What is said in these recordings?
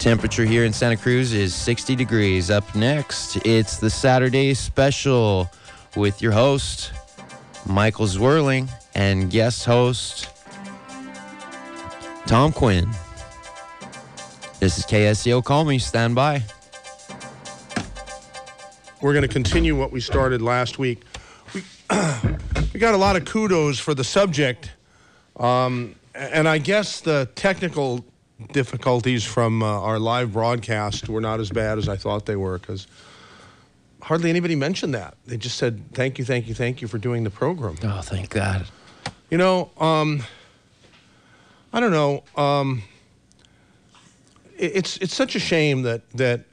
Temperature here in Santa Cruz is 60 degrees. Up next, it's the Saturday Special with your host, Michael Zwirling, and guest host, Tom Quinn. This is KSCO. Call me. Stand by. We're going to continue what we started last week. We got a lot of kudos for the subject, and I guess the technical difficulties from our live broadcast were not as bad as I thought they were, because hardly anybody mentioned that. They just said, thank you for doing the program. Oh, thank God. You know, I don't know. It's such a shame that the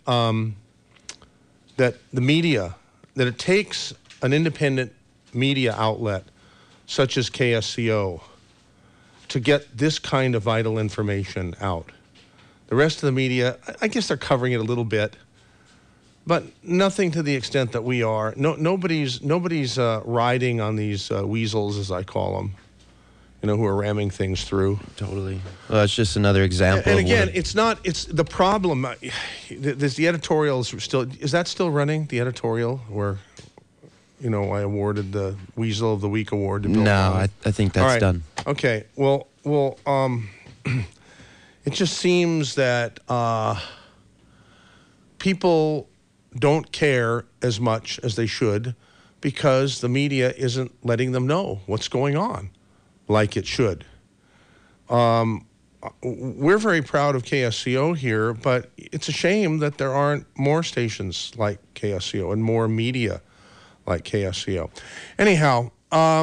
media, that it takes an independent media outlet such as KSCO to get this kind of vital information out. The rest of the media, I guess they're covering it a little bit, but nothing to the extent that we are. Nobody's riding on these weasels, as I call them, who are ramming things through. Totally. Well, it's just another example. And again, it's the problem. There's the editorials is that still running, the editorial where, I awarded the Weasel of the Week award to Bill No, I think that's done. Okay. Well, it just seems that people don't care as much as they should because the media isn't letting them know what's going on like it should. We're very proud of KSCO here, but it's a shame that there aren't more stations like KSCO and more media like KSCO. Anyhow,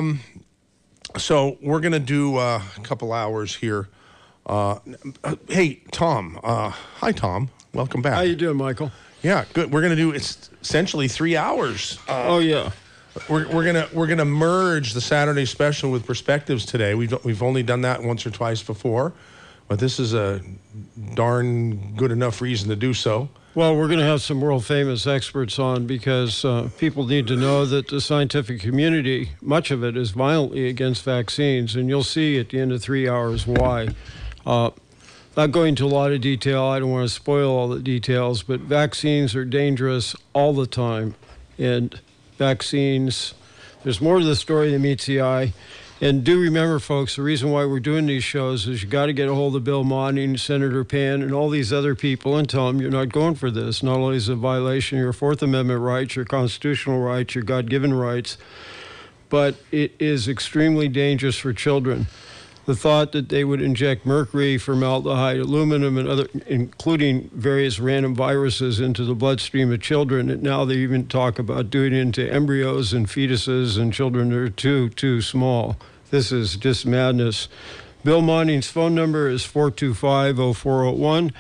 so we're going to do a couple hours here. Hey, Tom. Hi, Tom. Welcome back. How you doing, Michael? Yeah, good. We're going to do essentially 3 hours. Oh, yeah. We're gonna merge the Saturday Special with Perspectives today. We've only done that once or twice before, but this is a darn good enough reason to do so. Well, we're going to have some world-famous experts on because people need to know that the scientific community, much of it, is violently against vaccines, and you'll see at the end of 3 hours why. Not going into a lot of detail, I don't want to spoil all the details, but vaccines are dangerous all the time, and vaccines, there's more to the story than meets the eye. And do remember, folks, the reason why we're doing these shows is you got to get a hold of Bill Monning, Senator Pan, and all these other people and tell them you're not going for this. Not only is it a violation of your Fourth Amendment rights, your constitutional rights, your God-given rights, but it is extremely dangerous for children. The thought that they would inject mercury, formaldehyde, aluminum, and other, including various random viruses, into the bloodstream of children, and now they even talk about doing it into embryos and fetuses and children that are too small. This is just madness. Bill Monning's phone number is 425-0401,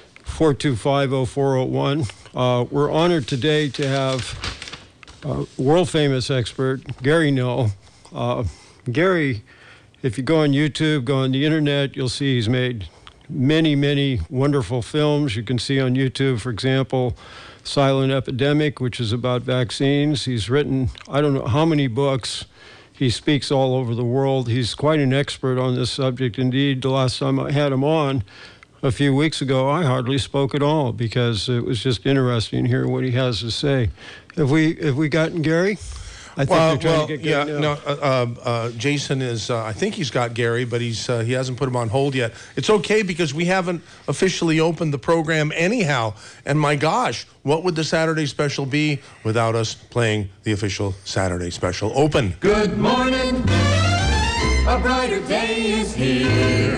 425-0401. We're honored today to have world-famous expert, Gary Null. Gary, if you go on YouTube, go on the internet, you'll see he's made many, many wonderful films. You can see on YouTube, for example, Silent Epidemic, which is about vaccines. He's written, I don't know how many books. He speaks all over the world. He's quite an expert on this subject. Indeed, the last time I had him on a few weeks ago, I hardly spoke at all because it was just interesting to hear what he has to say. Have we gotten Gary? I think they're trying to get Gary now. Jason is, I think he's got Gary, but he hasn't put him on hold yet. It's okay because we haven't officially opened the program anyhow. And my gosh, what would the Saturday Special be without us playing the official Saturday Special open? Good morning, a brighter day is here.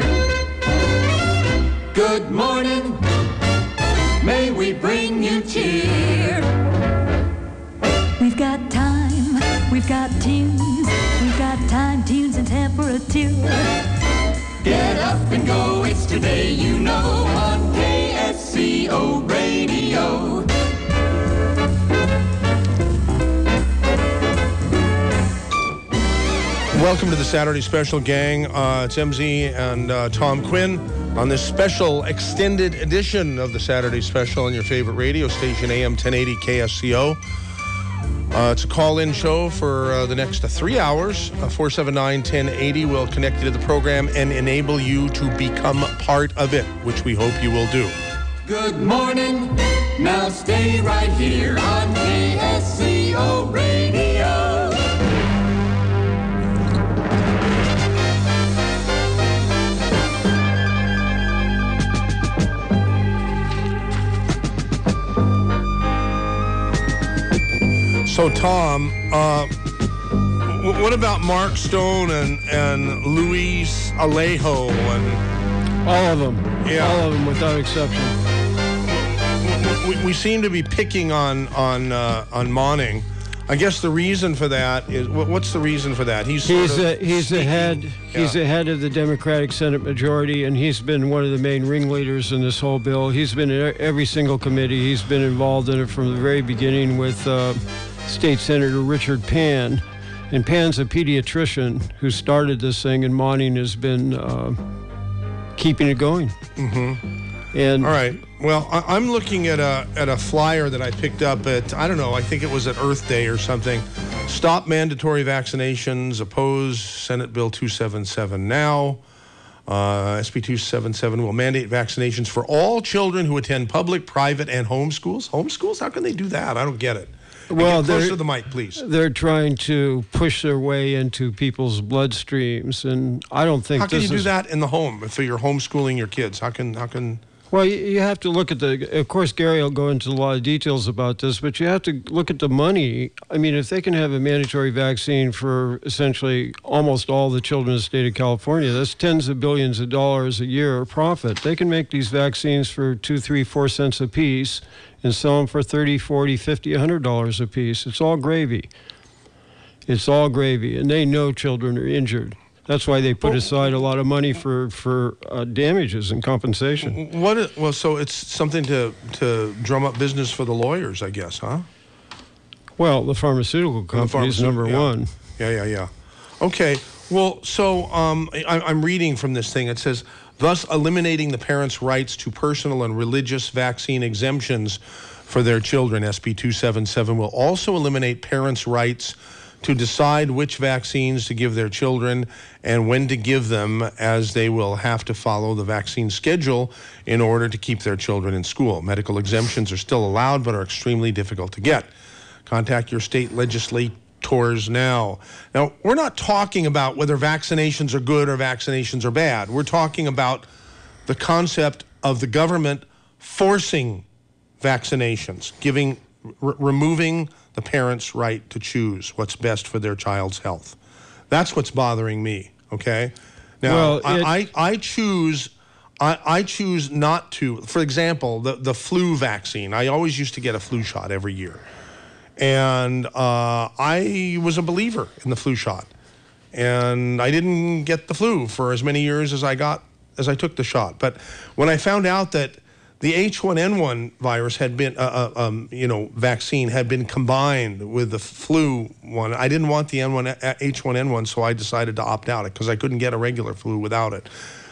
Good morning, may we bring you cheer. We've got time. We've got tunes, we've got time, tunes, and temperature. Get up and go, it's today, you know, on KSCO Radio. Welcome to the Saturday Special, gang. It's MZ and Tom Quinn on this special extended edition of the Saturday Special on your favorite radio station, AM 1080 KSCO. It's a call-in show for the next 3 hours. 479-1080 will connect you to the program and enable you to become part of it, which we hope you will do. Good morning. Now stay right here on KSCO Radio. So, Tom, what about Mark Stone and Luis Alejo and All of them. Yeah. All of them without exception. we seem to be picking on Monning. I guess the reason for that is what's the reason for that? He's the head of the Democratic Senate majority, and he's been one of the main ringleaders in this whole bill. He's been in every single committee. He's been involved in it from the very beginning with State Senator Richard Pan. And Pan's a pediatrician who started this thing, and Monning has been keeping it going. Mm-hmm. And all right. Well, I'm looking at a flyer that I picked up at, I don't know, I think it was at Earth Day or something. Stop mandatory vaccinations, oppose Senate Bill 277 now. SB 277 will mandate vaccinations for all children who attend public, private, and home schools. Home schools? How can they do that? I don't get it. Well, get closer to the mic, please. They're trying to push their way into people's bloodstreams, and I don't think How can you do that in the home if you're homeschooling your kids? How can? Well, you have to look at of course, Gary will go into a lot of details about this, but you have to look at the money. I mean, if they can have a mandatory vaccine for essentially almost all the children in the state of California, that's tens of billions of dollars a year of profit. They can make these vaccines for 2, 3, 4 cents a piece and sell them for $30, $40, $50, $100 a piece. It's all gravy. It's all gravy, and they know children are injured. That's why they put aside a lot of money for damages and compensation. Well, so it's something to drum up business for the lawyers, I guess, huh? Well, the pharmaceutical companies, number one. Yeah. Okay. Well, so I'm reading from this thing. It says, thus eliminating the parents' rights to personal and religious vaccine exemptions for their children. SB 277 will also eliminate parents' rights to decide which vaccines to give their children and when to give them, as they will have to follow the vaccine schedule in order to keep their children in school. Medical exemptions are still allowed, but are extremely difficult to get. Contact your state legislators now. Now, we're not talking about whether vaccinations are good or vaccinations are bad. We're talking about the concept of the government forcing vaccinations, removing the parents' right to choose what's best for their child's health. That's what's bothering me, okay? Now, I choose not to. For example, the flu vaccine. I always used to get a flu shot every year. And I was a believer in the flu shot. And I didn't get the flu for as many years as I took the shot. But when I found out that the H1N1 virus had been, vaccine had been combined with the flu one, I didn't want the H1N1, so I decided to opt out because I couldn't get a regular flu without it.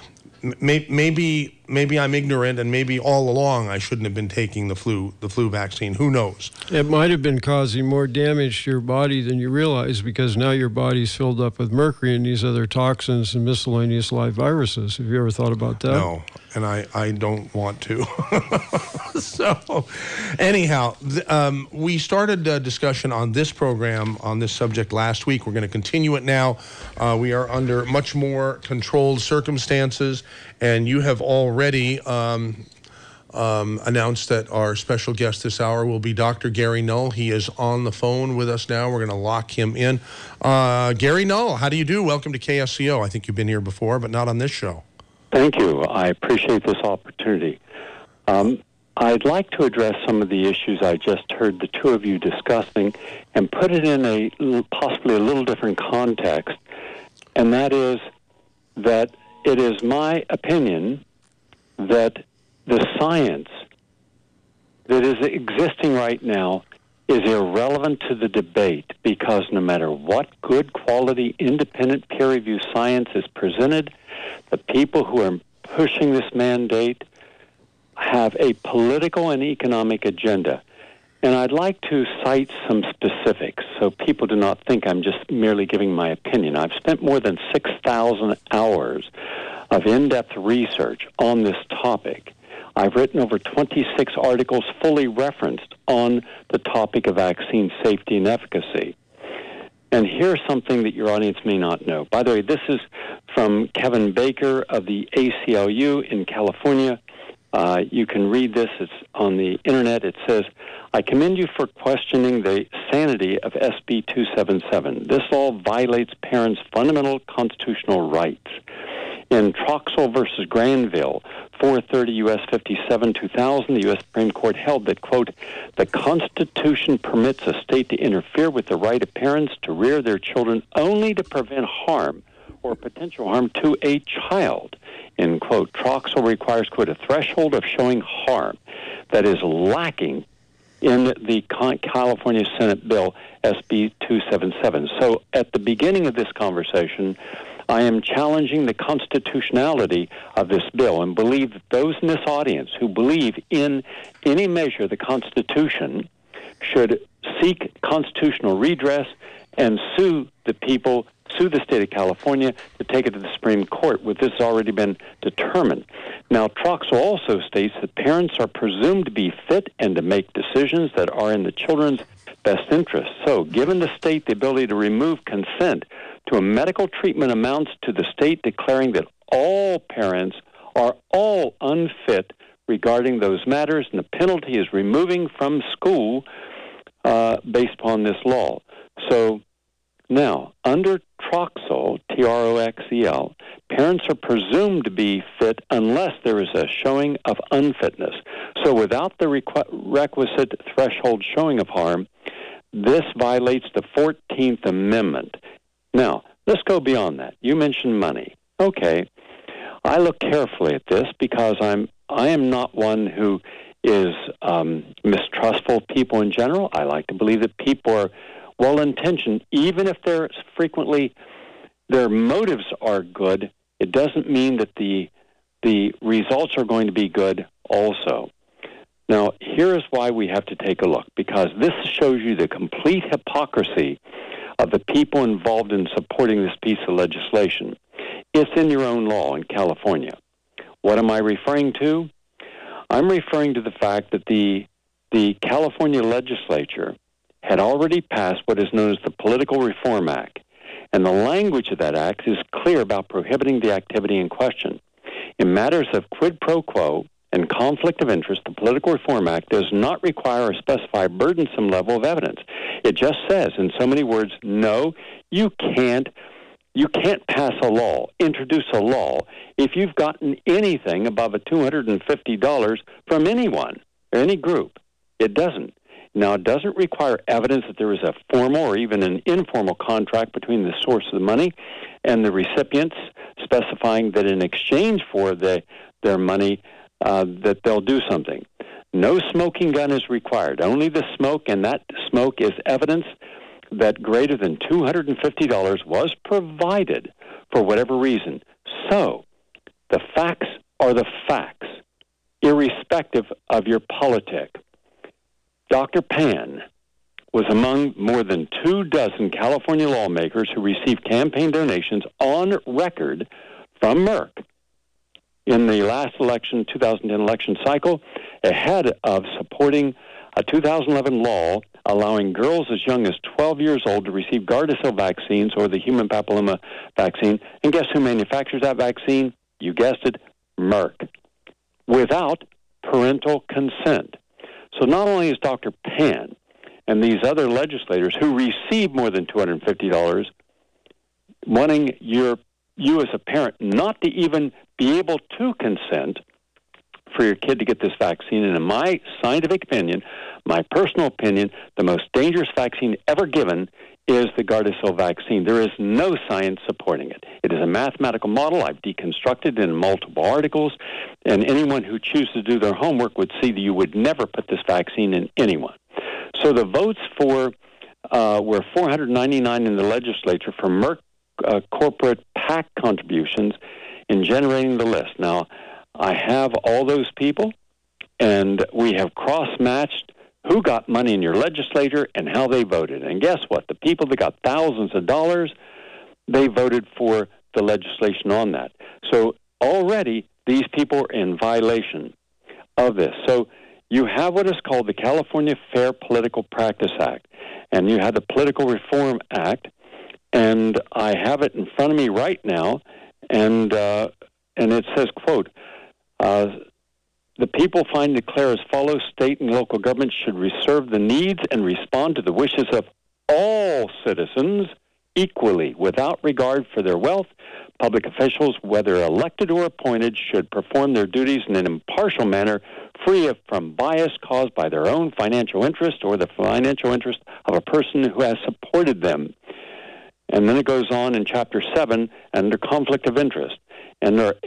Maybe I'm ignorant, and maybe all along I shouldn't have been taking the flu vaccine. Who knows? It might have been causing more damage to your body than you realize, because now your body's filled up with mercury and these other toxins and miscellaneous live viruses. Have you ever thought about that? No, and I don't want to. So, anyhow, we started a discussion on this program on this subject last week. We're going to continue it now. We are under much more controlled circumstances, and you have already announced that our special guest this hour will be Dr. Gary Null. He is on the phone with us now. We're going to lock him in. Gary Null, how do you do? Welcome to KSCO. I think you've been here before, but not on this show. Thank you. I appreciate this opportunity. I'd like to address some of the issues I just heard the two of you discussing and put it in a possibly a little different context, and that is that it is my opinion that the science that is existing right now is irrelevant to the debate, because no matter what good quality independent peer-reviewed science is presented, the people who are pushing this mandate have a political and economic agenda. And I'd like to cite some specifics so people do not think I'm just merely giving my opinion. I've spent more than 6,000 hours of in-depth research on this topic. I've written over 26 articles fully referenced on the topic of vaccine safety and efficacy. And here's something that your audience may not know. By the way, this is from Kevin Baker of the ACLU in California. You can read this. It's on the internet. It says, I commend you for questioning the sanity of SB 277. This law violates parents' fundamental constitutional rights. In Troxel versus Granville, 430 U.S. 57, 2000, the U.S. Supreme Court held that, quote, the Constitution permits a state to interfere with the right of parents to rear their children only to prevent harm or potential harm to a child, end quote. Troxel requires, quote, a threshold of showing harm that is lacking in the California Senate bill SB 277. So at the beginning of this conversation, I am challenging the constitutionality of this bill and believe that those in this audience who believe in any measure the Constitution should seek constitutional redress and sue the people, sue the state of California to take it to the Supreme Court, with this already been determined. Now, Troxel also states that parents are presumed to be fit and to make decisions that are in the children's best interest. So, given the state the ability to remove consent to a medical treatment amounts to the state declaring that all parents are all unfit regarding those matters, and the penalty is removing from school based upon this law. So now, under Troxel, Troxel, parents are presumed to be fit unless there is a showing of unfitness. So without the requisite threshold showing of harm, this violates the 14th Amendment. Now, let's go beyond that. You mentioned money. Okay, I look carefully at this because I am not one who is mistrustful of people in general. I like to believe that people are well-intentioned, even if they're frequently their motives are good. It doesn't mean that the results are going to be good also. Now, here is why we have to take a look, because this shows you the complete hypocrisy of the people involved in supporting this piece of legislation. It's in your own law in California. What am I referring to? I'm referring to the fact that the California legislature had already passed what is known as the Political Reform Act, and the language of that act is clear about prohibiting the activity in question. In matters of quid pro quo and conflict of interest, the Political Reform Act does not require or specify a burdensome level of evidence. It just says, in so many words, no, you can't pass a law, introduce a law, if you've gotten anything above a $250 from anyone or any group. It doesn't. Now, it doesn't require evidence that there is a formal or even an informal contract between the source of the money and the recipients, specifying that in exchange for their money, that they'll do something. No smoking gun is required, only the smoke, and that smoke is evidence that greater than $250 was provided for whatever reason. So, the facts are the facts, irrespective of your politic. Dr. Pan was among more than 24 California lawmakers who received campaign donations on record from Merck in the last election, 2010 election cycle, ahead of supporting a 2011 law allowing girls as young as 12 years old to receive Gardasil vaccines or the human papilloma vaccine. And guess who manufactures that vaccine? You guessed it, Merck, without parental consent. So not only is Dr. Pan and these other legislators who receive more than $250 wanting you as a parent not to even be able to consent for your kid to get this vaccine, and in my scientific opinion, my personal opinion, the most dangerous vaccine ever given is the Gardasil vaccine. There is no science supporting it. It is a mathematical model. I've deconstructed it in multiple articles, and anyone who chooses to do their homework would see that you would never put this vaccine in anyone. So the votes for were 499 in the legislature for Merck corporate PAC contributions in generating the list. Now, I have all those people, and we have cross-matched who got money in your legislature and how they voted. And guess what? The people that got thousands of dollars, they voted for the legislation on that. So already these people are in violation of this. So you have what is called the California Fair Political Practice Act, and you have the Political Reform Act, and I have it in front of me right now, and it says, quote, the people find declare as follows: state and local governments should serve the needs and respond to the wishes of all citizens equally, without regard for their wealth. Public officials, whether elected or appointed, should perform their duties in an impartial manner, free from bias caused by their own financial interest or the financial interest of a person who has supported them. And then it goes on in Chapter 7 under conflict of interest. And there are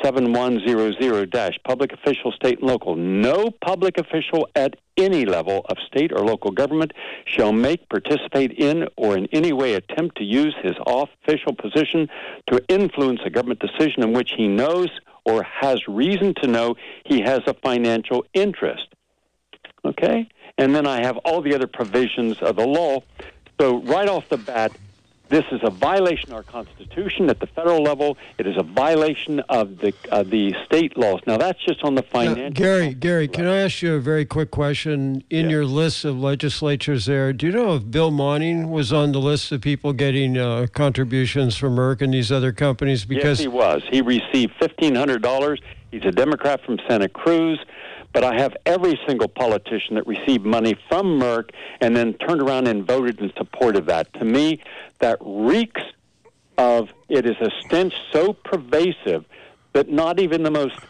87100- public official, state and local. No public official at any level of state or local government shall make, participate in, or in any way attempt to use his official position to influence a government decision in which he knows or has reason to know he has a financial interest. Okay? And then I have all the other provisions of the law. So right off the bat, this is a violation of our Constitution at the federal level. It is a violation of the state laws. Now, that's just on the financial. Gary, can I ask you a very quick question? In your list of legislatures there, do you know if Bill Monning was on the list of people getting contributions from Merck and these other companies? Because yes, he was. He received $1,500. He's a Democrat from Santa Cruz. But I have every single politician that received money from Merck and then turned around and voted in support of that. To me, that reeks of, it is a stench so pervasive that not even the most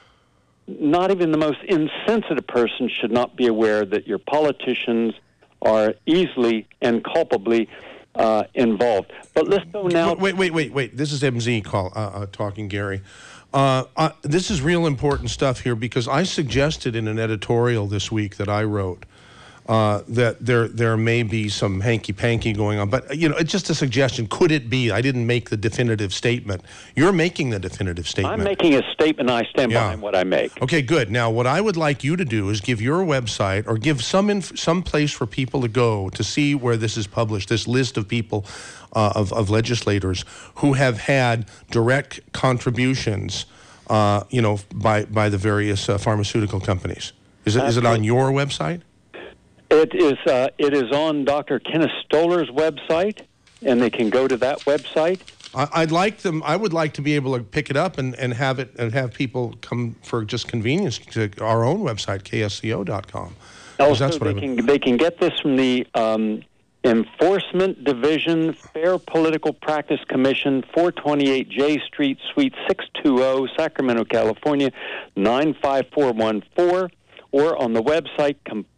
insensitive person should not be aware that your politicians are easily and culpably involved. But let's go now. Wait. This is MZ talking, Gary. This is real important stuff here, because I suggested in an editorial this week that I wrote that there may be some hanky-panky going on. But, it's just a suggestion. Could it be? I didn't make the definitive statement. You're making the definitive statement. I'm making a statement, and I stand behind what I make. Okay, good. Now, what I would like you to do is give your website, or give some place for people to go to see where this is published, this list of people, of legislators who have had direct contributions, by the various pharmaceutical companies. Is it on your website? It is on Dr. Kenneth Stoller's website, and they can go to that website. I would like to be able to pick it up and have people come for just convenience to our own website, ksco.com. Also, they can get this from the Enforcement Division, Fair Political Practice Commission, 428 J Street, Suite 620, Sacramento, California, 95414, or on the website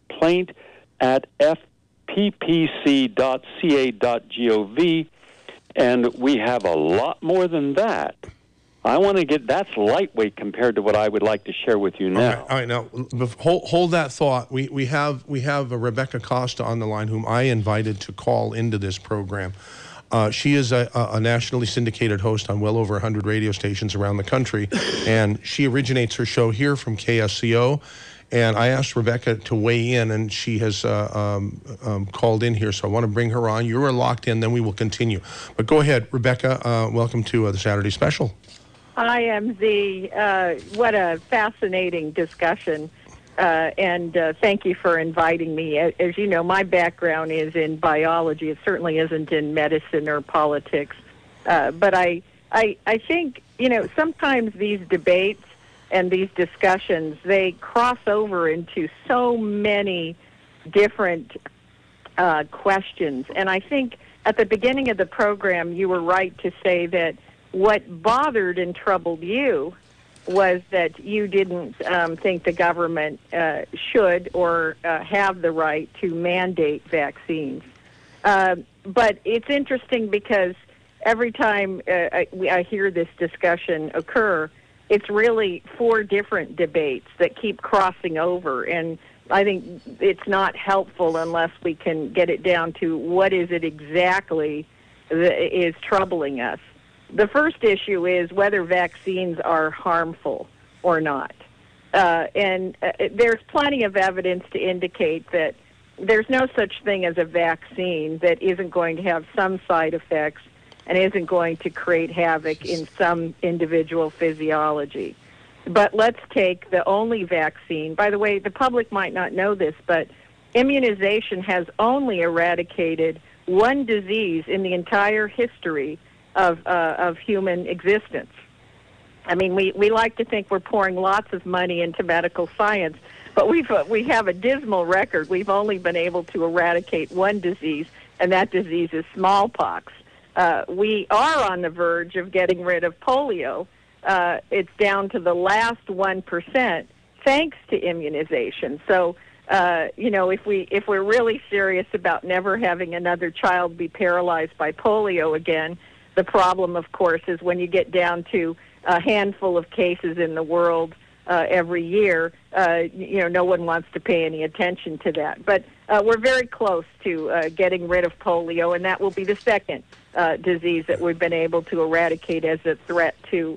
complaint@fppc.ca.gov, and we have a lot more than that. I want to that's lightweight compared to what I would like to share with you now. Okay. All right, now hold that thought. We have Rebecca Costa on the line, whom I invited to call into this program. She is a nationally syndicated host on well over 100 radio stations around the country, and she originates her show here from KSCO. And I asked Rebecca to weigh in, and she has called in here, so I want to bring her on. You are locked in, then we will continue. But go ahead, Rebecca. Welcome to the Saturday Special. Hi, MZ. What a fascinating discussion, and thank you for inviting me. As you know, my background is in biology. It certainly isn't in medicine or politics. But I think, sometimes these debates and these discussions, they cross over into so many different questions. And I think at the beginning of the program, you were right to say that what bothered and troubled you was that you didn't think the government should or have the right to mandate vaccines. But it's interesting because every time I hear this discussion occur, it's really four different debates that keep crossing over, and I think it's not helpful unless we can get it down to what is it exactly that is troubling us. The first issue is whether vaccines are harmful or not. And there's plenty of evidence to indicate that there's no such thing as a vaccine that isn't going to have some side effects and isn't going to create havoc in some individual physiology. But let's take the only vaccine. By the way, the public might not know this, but immunization has only eradicated one disease in the entire history of human existence. I mean, we like to think we're pouring lots of money into medical science, but we have a dismal record. We've only been able to eradicate one disease, and that disease is smallpox. We are on the verge of getting rid of polio. It's down to the last 1% thanks to immunization. So, if we're really serious about never having another child be paralyzed by polio again, the problem, of course, is when you get down to a handful of cases in the world every year, no one wants to pay any attention to that. But we're very close to getting rid of polio, and that will be the second disease that we've been able to eradicate as a threat to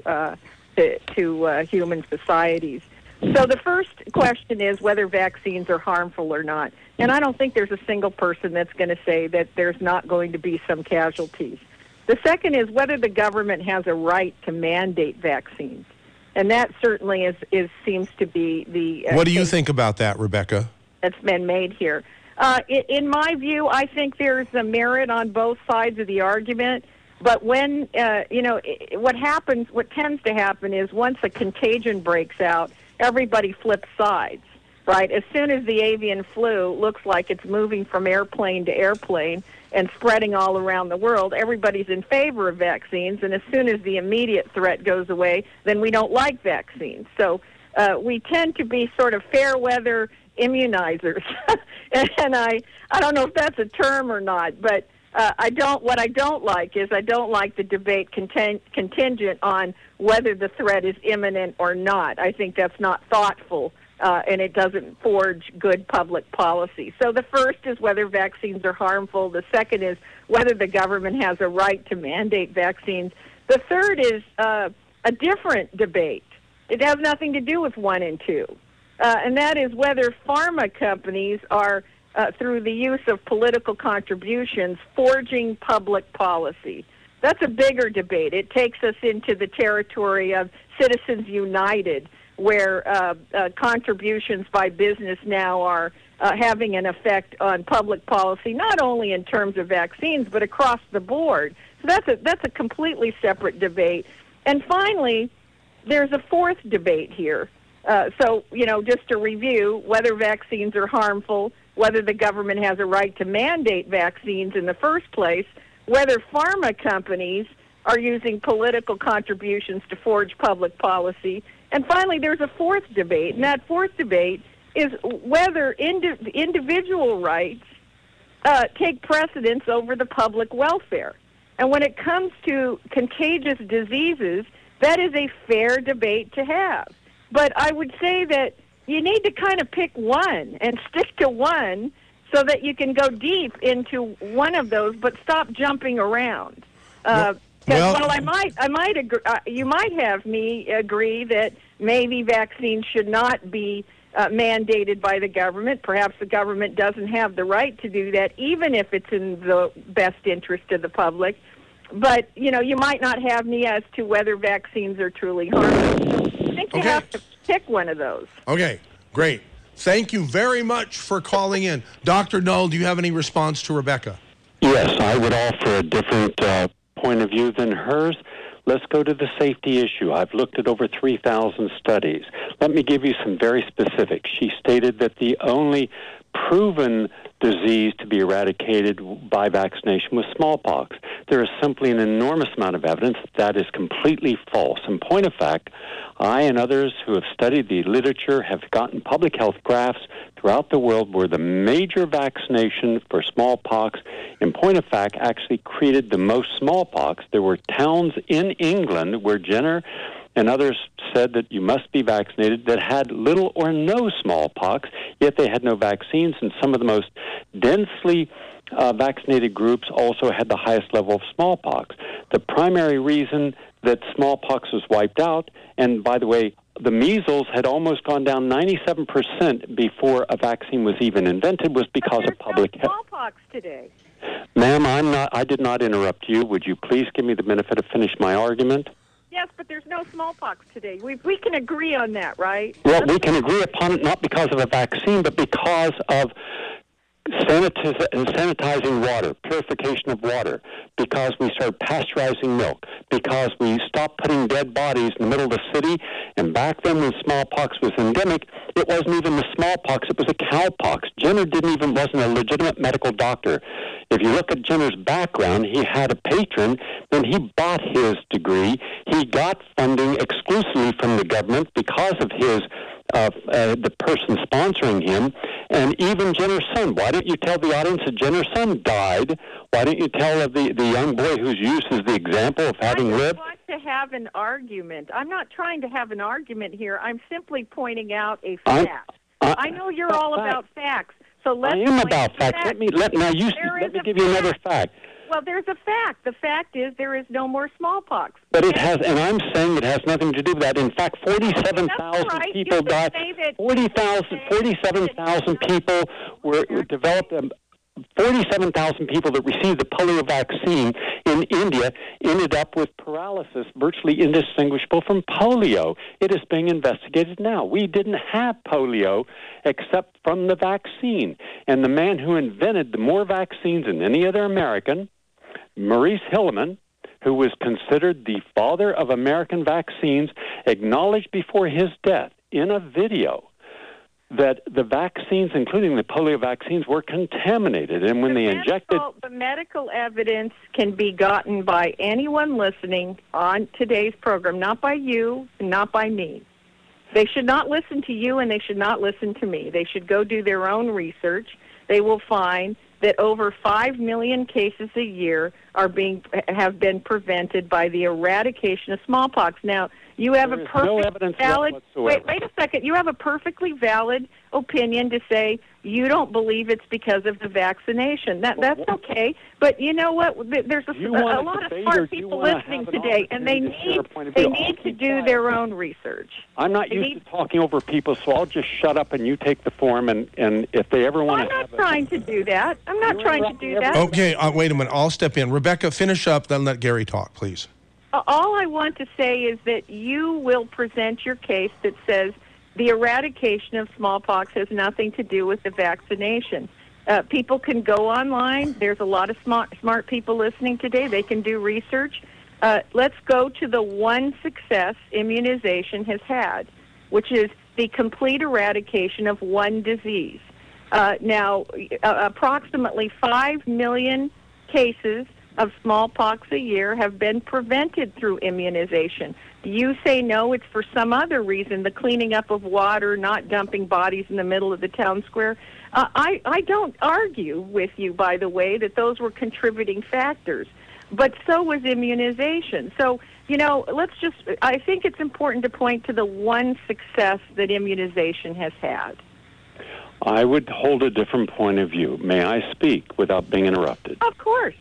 human societies. So the first question is whether vaccines are harmful or not. And I don't think there's a single person that's going to say that there's not going to be some casualties. The second is whether the government has a right to mandate vaccines. And that certainly seems to be the... what do you think about that, Rebecca? That's been made here. In my view, I think there's a merit on both sides of the argument. But when, what tends to happen is once a contagion breaks out, everybody flips sides, right? As soon as the avian flu looks like it's moving from airplane to airplane and spreading all around the world, everybody's in favor of vaccines. And as soon as the immediate threat goes away, then we don't like vaccines. So we tend to be sort of fair weather immunizers. And I don't know if that's a term or not, but what I don't like is I don't like the debate contingent on whether the threat is imminent or not. I think that's not thoughtful, and it doesn't forge good public policy. So the first is whether vaccines are harmful. The second is whether the government has a right to mandate vaccines. The third is a different debate. It has nothing to do with 1 and 2, and that is whether pharma companies are through the use of political contributions, forging public policy. That's a bigger debate. It takes us into the territory of Citizens United, where contributions by business now are having an effect on public policy, not only in terms of vaccines, but across the board. So that's a completely separate debate. And finally, there's a fourth debate here. Just to review, whether vaccines are harmful, whether the government has a right to mandate vaccines in the first place, whether pharma companies are using political contributions to forge public policy. And finally, there's a fourth debate, and that fourth debate is whether individual rights take precedence over the public welfare. And when it comes to contagious diseases, that is a fair debate to have. But I would say that you need to kind of pick one and stick to one so that you can go deep into one of those, but stop jumping around. I might agree. You might have me agree that maybe vaccines should not be mandated by the government. Perhaps the government doesn't have the right to do that, even if it's in the best interest of the public. But, you might not have me as to whether vaccines are truly harmful. I think you have to pick one of those. Okay, great. Thank you very much for calling in. Dr. Null, do you have any response to Rebecca? Yes, I would offer a different point of view than hers. Let's go to the safety issue. I've looked at over 3,000 studies. Let me give you some very specifics. She stated that the only proven disease to be eradicated by vaccination was smallpox. There is simply an enormous amount of evidence that is completely false. In point of fact, I and others who have studied the literature have gotten public health graphs throughout the world where the major vaccination for smallpox, in point of fact, actually created the most smallpox. There were towns in England where Jenner and others said that you must be vaccinated that had little or no smallpox, yet they had no vaccines, and some of the most densely vaccinated groups also had the highest level of smallpox. The primary reason that smallpox was wiped out, and by the way, the measles had almost gone down 97% before a vaccine was even invented, was because of public health. Smallpox today. Ma'am, I did not interrupt you. Would you please give me the benefit of finish my argument? Yes, but there's no smallpox today. We can agree on that, right? Well, we can agree upon it not because of a vaccine, but because of sanitizing water, purification of water, because we started pasteurizing milk, because we stopped putting dead bodies in the middle of the city. And back then when smallpox was endemic, it wasn't even the smallpox, it was a cowpox. Jenner wasn't a legitimate medical doctor. If you look at Jenner's background, he had a patron, then he bought his degree. He got funding exclusively from the government because of his the person sponsoring him, and even Jenner's son. Why don't you tell the audience that Jenner's son died? Why don't you tell of the young boy who's used as the example of having lived? I want to have an argument. I'm not trying to have an argument here. I'm simply pointing out a fact. I know you're all about facts, so let's. I am about facts. Let me give you another fact. Well, there's a fact. The fact is there is no more smallpox. But it has, and I'm saying it has nothing to do with that. In fact, 47,000 people died. 47,000 people developed. 47,000 people that received the polio vaccine in India ended up with paralysis virtually indistinguishable from polio. It is being investigated now. We didn't have polio except from the vaccine. And the man who invented more vaccines than any other American, Maurice Hilleman, who was considered the father of American vaccines, acknowledged before his death in a video that the vaccines, including the polio vaccines, were contaminated. And when they injected... The medical evidence can be gotten by anyone listening on today's program, not by you, not by me. They should not listen to you and they should not listen to me. They should go do their own research. They will find that over 5 million cases a year have been prevented by the eradication of smallpox. Now, you have a perfectly valid. Wait a second. You have a perfectly valid opinion to say you don't believe it's because of the vaccination. That's okay. But you know what? There's a lot of smart people listening today, and they need to do their own research. I'm not used to talking over people, so I'll just shut up and you take the form. And if they ever want to, I'm not trying to do that. I'm not trying to do that. Okay, wait a minute. I'll step in. Rebecca, finish up, then let Gary talk, please. All I want to say is that you will present your case that says the eradication of smallpox has nothing to do with the vaccination. People can go online. There's a lot of smart people listening today. They can do research. Let's go to the one success immunization has had, which is the complete eradication of one disease. Now, approximately 5 million cases of smallpox a year have been prevented through immunization. You say no, it's for some other reason, the cleaning up of water, not dumping bodies in the middle of the town square. I don't argue with you, by the way, that those were contributing factors, but so was immunization. So, I think it's important to point to the one success that immunization has had. I would hold a different point of view. May I speak without being interrupted? Of course.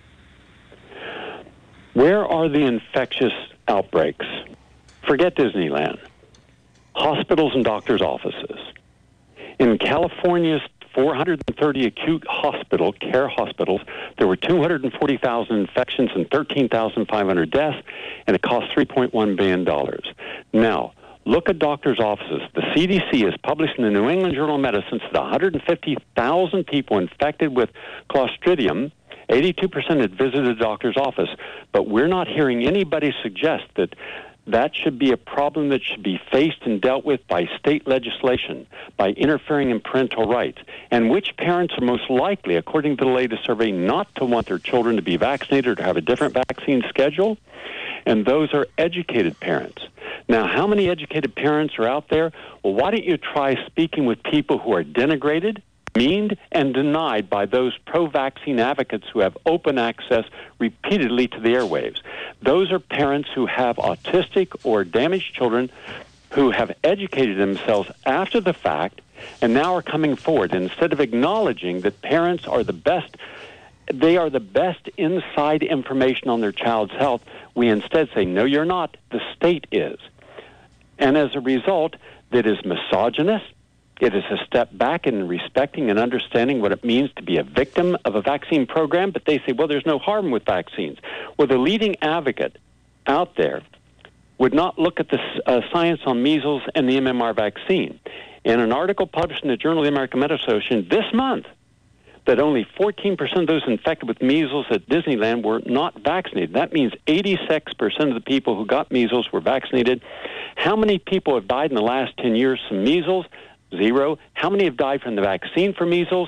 Where are the infectious outbreaks? Forget Disneyland. Hospitals and doctors' offices. In California's 430 acute care hospitals, there were 240,000 infections and 13,500 deaths, and it cost $3.1 billion. Now, look at doctors' offices. The CDC has published in the New England Journal of Medicine that 150,000 people infected with Clostridium, 82% had visited a doctor's office, but we're not hearing anybody suggest that should be a problem that should be faced and dealt with by state legislation, by interfering in parental rights. And which parents are most likely, according to the latest survey, not to want their children to be vaccinated or to have a different vaccine schedule? And those are educated parents. Now, how many educated parents are out there? Well, why don't you try speaking with people who are denigrated, meaned, and denied by those pro-vaccine advocates who have open access repeatedly to the airwaves. Those are parents who have autistic or damaged children who have educated themselves after the fact and now are coming forward. And instead of acknowledging that parents are the best, they are the best inside information on their child's health, we instead say, no, you're not. The state is. And as a result, that is misogynist. It is a step back in respecting and understanding what it means to be a victim of a vaccine program, but they say, well, there's no harm with vaccines. Well, the leading advocate out there would not look at the science on measles and the MMR vaccine. In an article published in the Journal of the American Medical Association this month, that only 14% of those infected with measles at Disneyland were not vaccinated. That means 86% of the people who got measles were vaccinated. How many people have died in the last 10 years from measles? 0. How many have died from the vaccine for measles?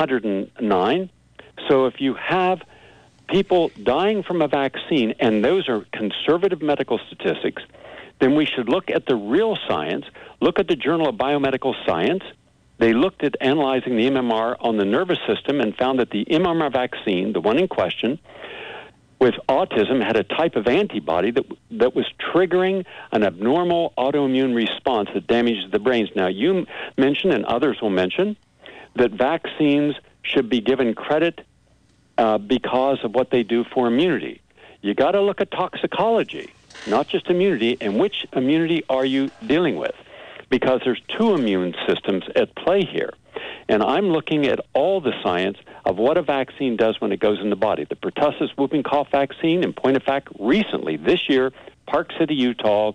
109. So if you have people dying from a vaccine, and those are conservative medical statistics, then we should look at the real science, look at the Journal of Biomedical Science. They looked at analyzing the MMR on the nervous system and found that the MMR vaccine, the one in question, with autism, had a type of antibody that was triggering an abnormal autoimmune response that damages the brains. Now, you mentioned, and others will mention, that vaccines should be given credit because of what they do for immunity. You got to look at toxicology, not just immunity, and which immunity are you dealing with? Because there's two immune systems at play here. And I'm looking at all the science of what a vaccine does when it goes in the body. The pertussis whooping cough vaccine, in point of fact, recently, this year, Park City, Utah,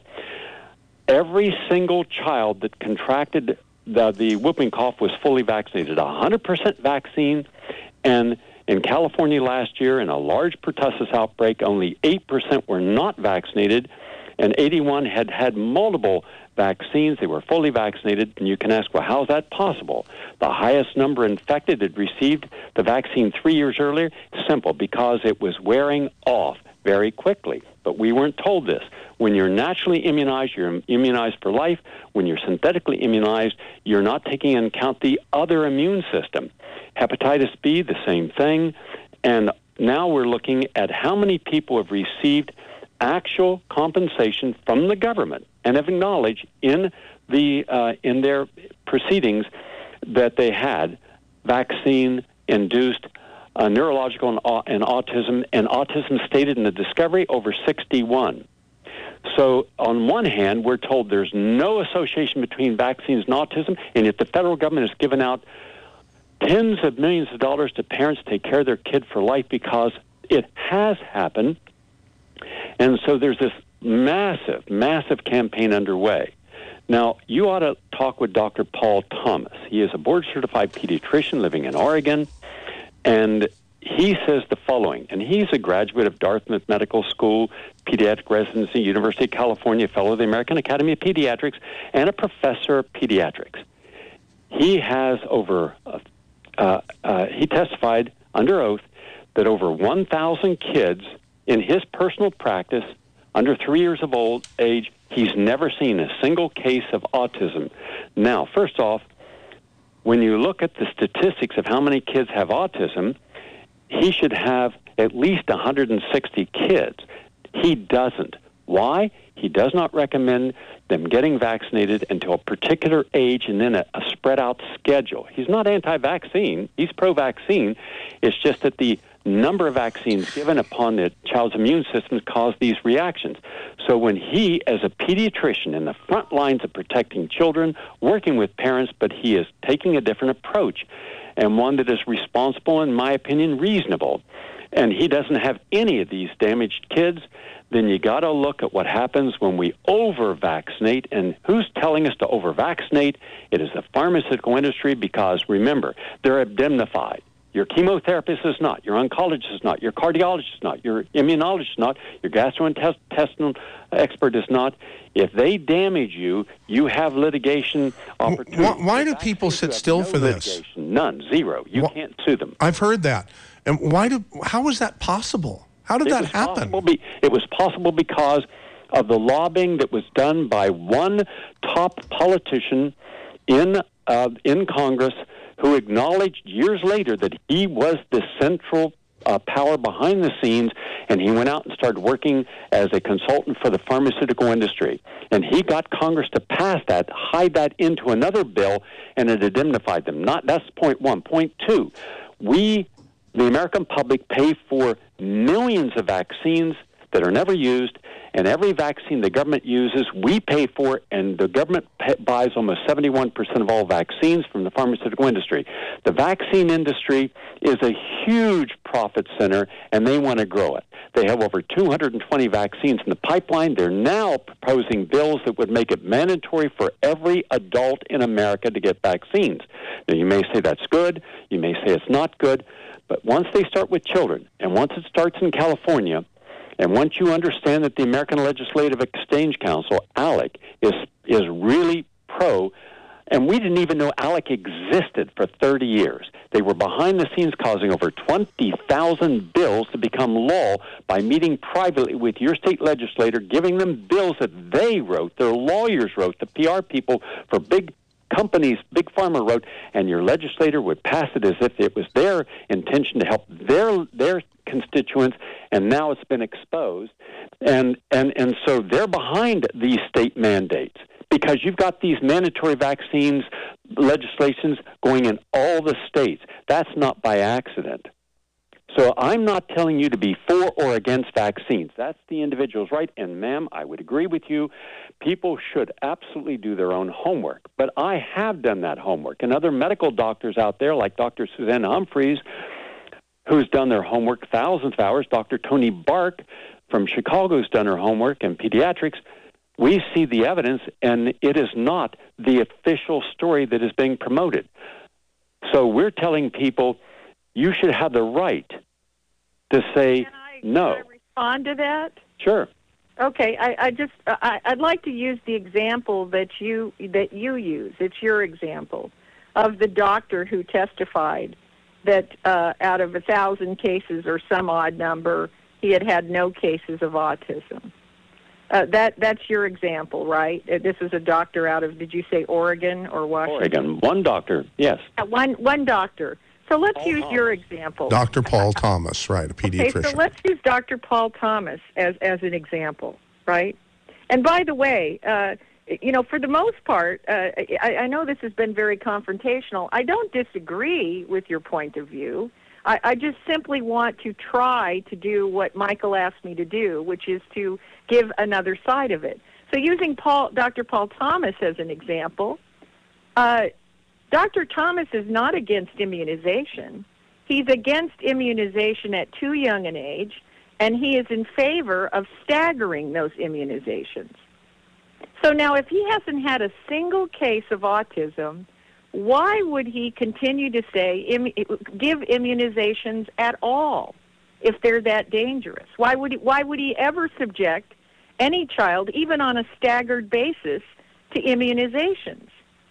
every single child that contracted the whooping cough was fully vaccinated, 100% vaccine. And in California last year, in a large pertussis outbreak, only 8% were not vaccinated, and 81 had had multiple vaccines. They were fully vaccinated, and you can ask, well, how is that possible? The highest number infected had received the vaccine 3 years earlier. Simple, because it was wearing off very quickly. But we weren't told this. When you're naturally immunized, you're immunized for life. When you're synthetically immunized, you're not taking into account the other immune system. Hepatitis B, the same thing. And now we're looking at how many people have received actual compensation from the government and have acknowledged in their proceedings that they had vaccine-induced neurological and autism stated in the discovery over 61. So on one hand, we're told there's no association between vaccines and autism, and yet the federal government has given out tens of millions of dollars to parents to take care of their kid for life because it has happened. And so there's this massive, massive campaign underway. Now, you ought to talk with Dr. Paul Thomas. He is a board-certified pediatrician living in Oregon, and he says the following, and he's a graduate of Dartmouth Medical School, pediatric residency, University of California, fellow of the American Academy of Pediatrics, and a professor of pediatrics. He has he testified under oath that over 1,000 kids in his personal practice under 3 years of age, he's never seen a single case of autism. Now, first off, when you look at the statistics of how many kids have autism, he should have at least 160 kids. He doesn't. Why? He does not recommend them getting vaccinated until a particular age and then a spread-out schedule. He's not anti-vaccine. He's pro-vaccine. It's just that the number of vaccines given upon the child's immune system cause these reactions. So when he, as a pediatrician in the front lines of protecting children, working with parents, but he is taking a different approach, and one that is responsible, in my opinion, reasonable, and he doesn't have any of these damaged kids, then you got to look at what happens when we over-vaccinate. And who's telling us to over-vaccinate? It is the pharmaceutical industry, because, remember, they're indemnified. Your chemotherapist is not. Your oncologist is not. Your cardiologist is not. Your immunologist is not. Your gastrointestinal expert is not. If they damage you, you have litigation opportunities. Why do people sit still for this? Litigation. None. Zero. You can't sue them. I've heard that. And how is that possible? How did that happen? It was possible because of the lobbying that was done by one top politician in Congress who acknowledged years later that he was the central power behind the scenes, and he went out and started working as a consultant for the pharmaceutical industry. And he got Congress to pass that, hide that into another bill, and it indemnified them. That's point one. Point two, we, the American public, pay for millions of vaccines that are never used, and every vaccine the government uses, we pay for, and the government buys almost 71% of all vaccines from the pharmaceutical industry. The vaccine industry is a huge profit center, and they want to grow it. They have over 220 vaccines in the pipeline. They're now proposing bills that would make it mandatory for every adult in America to get vaccines. Now, you may say that's good. You may say it's not good. But once they start with children, and once it starts in California, and once you understand that the American Legislative Exchange Council, ALEC, is really pro, and we didn't even know ALEC existed for 30 years. They were behind the scenes causing over 20,000 bills to become law by meeting privately with your state legislator, giving them bills that they wrote, their lawyers wrote, the PR people for big companies, Big Pharma wrote, and your legislator would pass it as if it was their intention to help their constituents, and now it's been exposed. And so they're behind these state mandates because you've got these mandatory vaccines legislations going in all the states. That's not by accident. So I'm not telling you to be for or against vaccines. That's the individual's right. And, ma'am, I would agree with you. People should absolutely do their own homework. But I have done that homework. And other medical doctors out there, like Dr. Suzanne Humphreys, who's done their homework thousands of hours, Dr. Tony Bark from Chicago who's done her homework in pediatrics, we see the evidence, and it is not the official story that is being promoted. So we're telling people you should have the right to say no. Can I respond to that? Sure. Okay, I'd like to use the example that you use. It's your example of the doctor who testified that out of 1,000 cases or some odd number, he had no cases of autism. That's your example, right? This is a doctor out of, did you say Oregon or Washington? Oregon. One doctor, yes. One doctor. So let's use your example. Dr. Paul Thomas, right, a pediatrician. Okay, so let's use Dr. Paul Thomas as an example, right? And by the way, for the most part, I know this has been very confrontational. I don't disagree with your point of view. I just simply want to try to do what Michael asked me to do, which is to give another side of it. So using Dr. Paul Thomas as an example, Dr. Thomas is not against immunization. He's against immunization at too young an age, and he is in favor of staggering those immunizations. So now if he hasn't had a single case of autism, why would he continue to say give immunizations at all if they're that dangerous? Why would he ever subject any child, even on a staggered basis, to immunizations?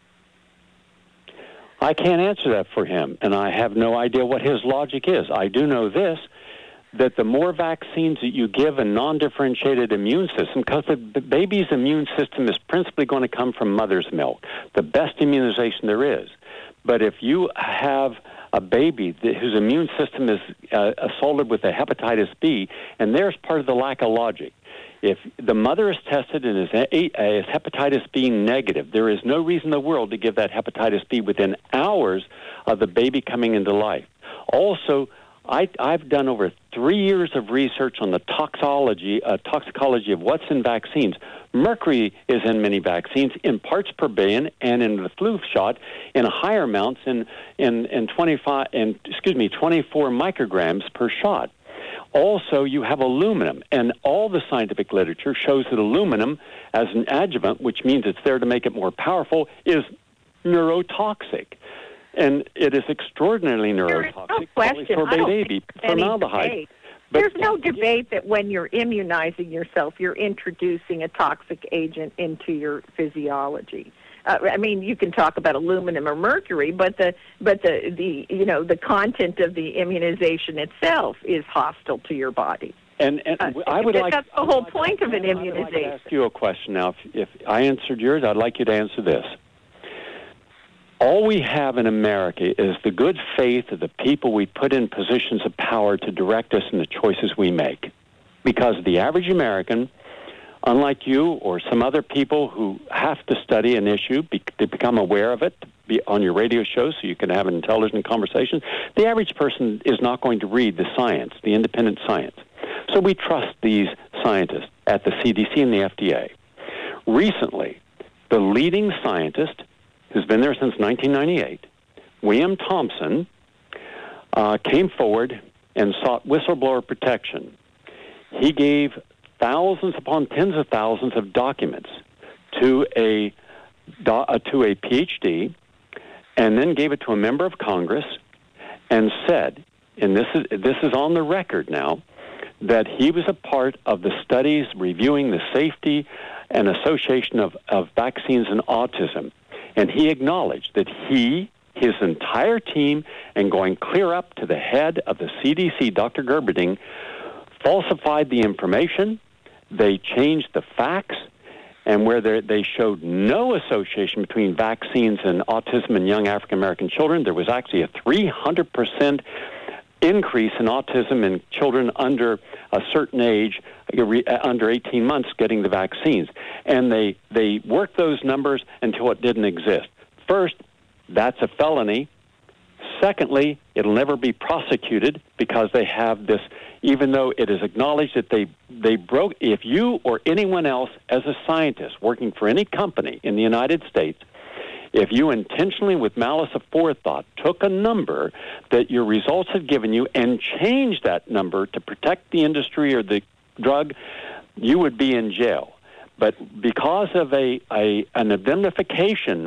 I can't answer that for him, and I have no idea what his logic is. I do know this, that the more vaccines that you give a non-differentiated immune system, because the baby's immune system is principally going to come from mother's milk, the best immunization there is. But if you have a baby whose immune system is assaulted with a hepatitis B, and there's part of the lack of logic. If the mother is tested and is hepatitis B negative, there is no reason in the world to give that hepatitis B within hours of the baby coming into life. Also, I've done over 3 years of research on the toxicology of what's in vaccines. Mercury is in many vaccines in parts per billion, and in the flu shot in higher amounts in 24 micrograms per shot. Also, you have aluminum, and all the scientific literature shows that aluminum, as an adjuvant, which means it's there to make it more powerful, is neurotoxic. And it is extraordinarily neurotoxic. There's no question. Formaldehyde. There's no debate that when you're immunizing yourself, you're introducing a toxic agent into your physiology. You can talk about aluminum or mercury, but the content of the immunization itself is hostile to your body. And I would like that's the whole point of an immunization. I'd like to ask you a question now. If I answered yours, I'd like you to answer this. All we have in America is the good faith of the people we put in positions of power to direct us in the choices we make. Because the average American, unlike you or some other people who have to study an issue to become aware of it, be on your radio show so you can have an intelligent conversation, the average person is not going to read the science, the independent science. So we trust these scientists at the CDC and the FDA. Recently, the leading scientist, who's been there since 1998, William Thompson, came forward and sought whistleblower protection. he gave thousands upon tens of thousands of documents to a PhD, and then gave it to a member of Congress, and said, and this is on the record now, that he was a part of the studies reviewing the safety and association of vaccines and autism. And he acknowledged that he, his entire team, and going clear up to the head of the CDC, Dr. Gerberding, falsified the information. They changed the facts, and where they showed no association between vaccines and autism in young African American children, there was actually a 300% increase in autism in children under a certain age, under 18 months, getting the vaccines. And they worked those numbers until it didn't exist. First, that's a felony. Secondly, it'll never be prosecuted because they have this, even though it is acknowledged that they broke, if you or anyone else as a scientist working for any company in the United States, if you intentionally, with malice aforethought, took a number that your results had given you and changed that number to protect the industry or the drug, you would be in jail. But because of an indemnification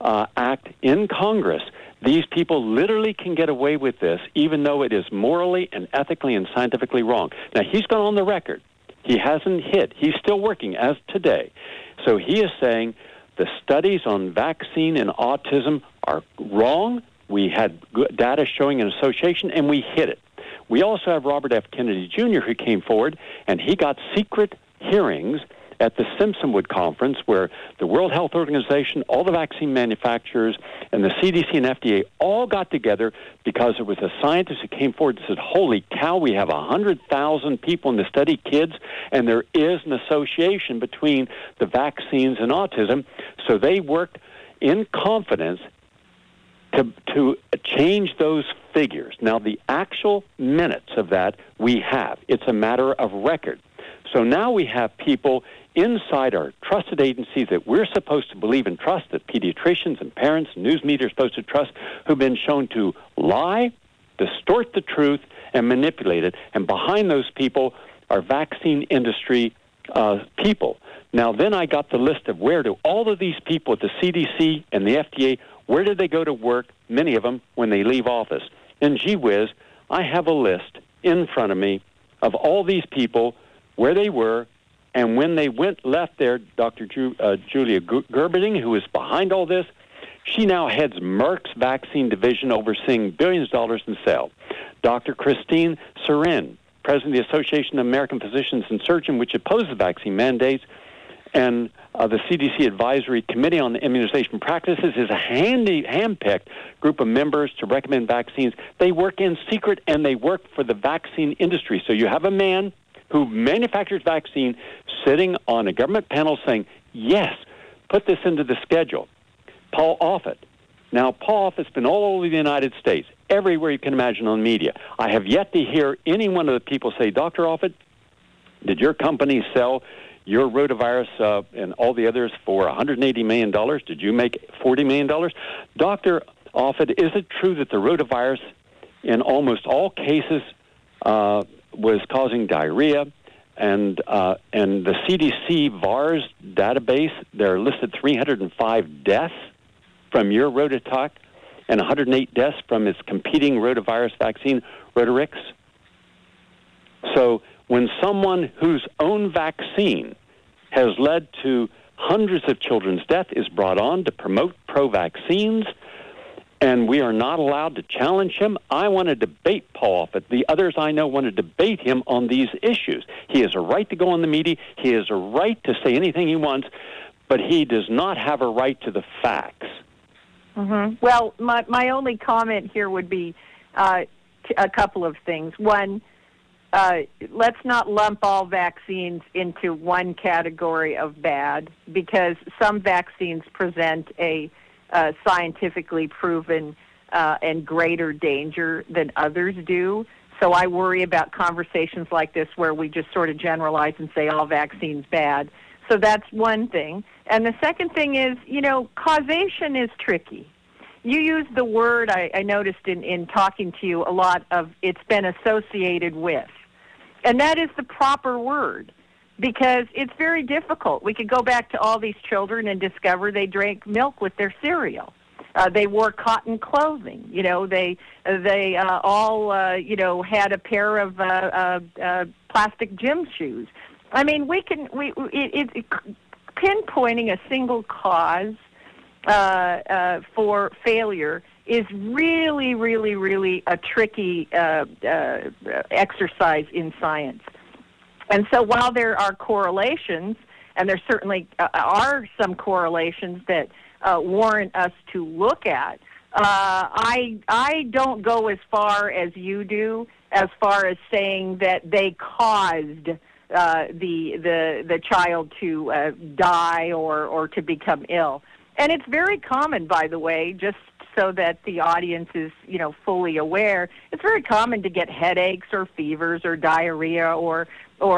act in Congress, these people literally can get away with this, even though it is morally and ethically and scientifically wrong. Now, he's gone on the record. He hasn't hid. He's still working as today. So he is saying the studies on vaccine and autism are wrong. We had good data showing an association, and we hid it. We also have Robert F. Kennedy Jr., who came forward, and he got secret hearings at the Simpsonwood Conference, where the World Health Organization, all the vaccine manufacturers, and the CDC and FDA all got together because there was a scientist who came forward and said, holy cow, we have 100,000 people in the study, kids, and there is an association between the vaccines and autism. So they worked in confidence to change those figures. Now, the actual minutes of that we have. It's a matter of record. So now we have people inside our trusted agencies that we're supposed to believe and trust, that pediatricians and parents and news media are supposed to trust, who've been shown to lie, distort the truth, and manipulate it. And behind those people are vaccine industry people. Now, then I got the list of where do all of these people at the CDC and the FDA, where do they go to work, many of them, when they leave office? And gee whiz, I have a list in front of me of all these people, where they were, and when they left there. Dr. Julia Gerberding, who is behind all this, she now heads Merck's vaccine division, overseeing billions of dollars in sales. Dr. Christine Serin, president of the Association of American Physicians and Surgeons, which opposes vaccine mandates, and the CDC Advisory Committee on Immunization Practices is a hand-picked group of members to recommend vaccines. They work in secret, and they work for the vaccine industry. So you have a man who manufactures vaccine sitting on a government panel saying, yes, put this into the schedule. Paul Offit. Now, Paul Offit's been all over the United States, everywhere you can imagine on media. I have yet to hear any one of the people say, Dr. Offit, did your company sell your rotavirus and all the others for $180 million? Did you make $40 million? Dr. Offit, is it true that the rotavirus in almost all cases was causing diarrhea, and the CDC VAERS database, there are listed 305 deaths from your Rotatalk and 108 deaths from its competing rotavirus vaccine, Rotarix? So when someone whose own vaccine has led to hundreds of children's death is brought on to promote pro-vaccines, and we are not allowed to challenge him, I want to debate Paul Offit. The others I know want to debate him on these issues. He has a right to go on the media. He has a right to say anything he wants, but he does not have a right to the facts. Mm-hmm. Well, my only comment here would be a couple of things. One, let's not lump all vaccines into one category of bad, because some vaccines present a scientifically proven and greater danger than others do. So I worry about conversations like this where we just sort of generalize and say all vaccines bad. So that's one thing. And the second thing is, causation is tricky. You used the word, I noticed in talking to you, a lot of it's been associated with. And that is the proper word, because it's very difficult. We could go back to all these children and discover they drank milk with their cereal. They wore cotton clothing. You know, they all you know, had a pair of plastic gym shoes. I mean, pinpointing a single cause for failure is really, really, really a tricky exercise in science. And so while there are correlations, and there certainly are some correlations that warrant us to look at, I don't go as far as you do, as far as saying that they caused the child to die or to become ill. And it's very common, by the way, just so that the audience is, you know, fully aware. It's very common to get headaches or fevers or diarrhea or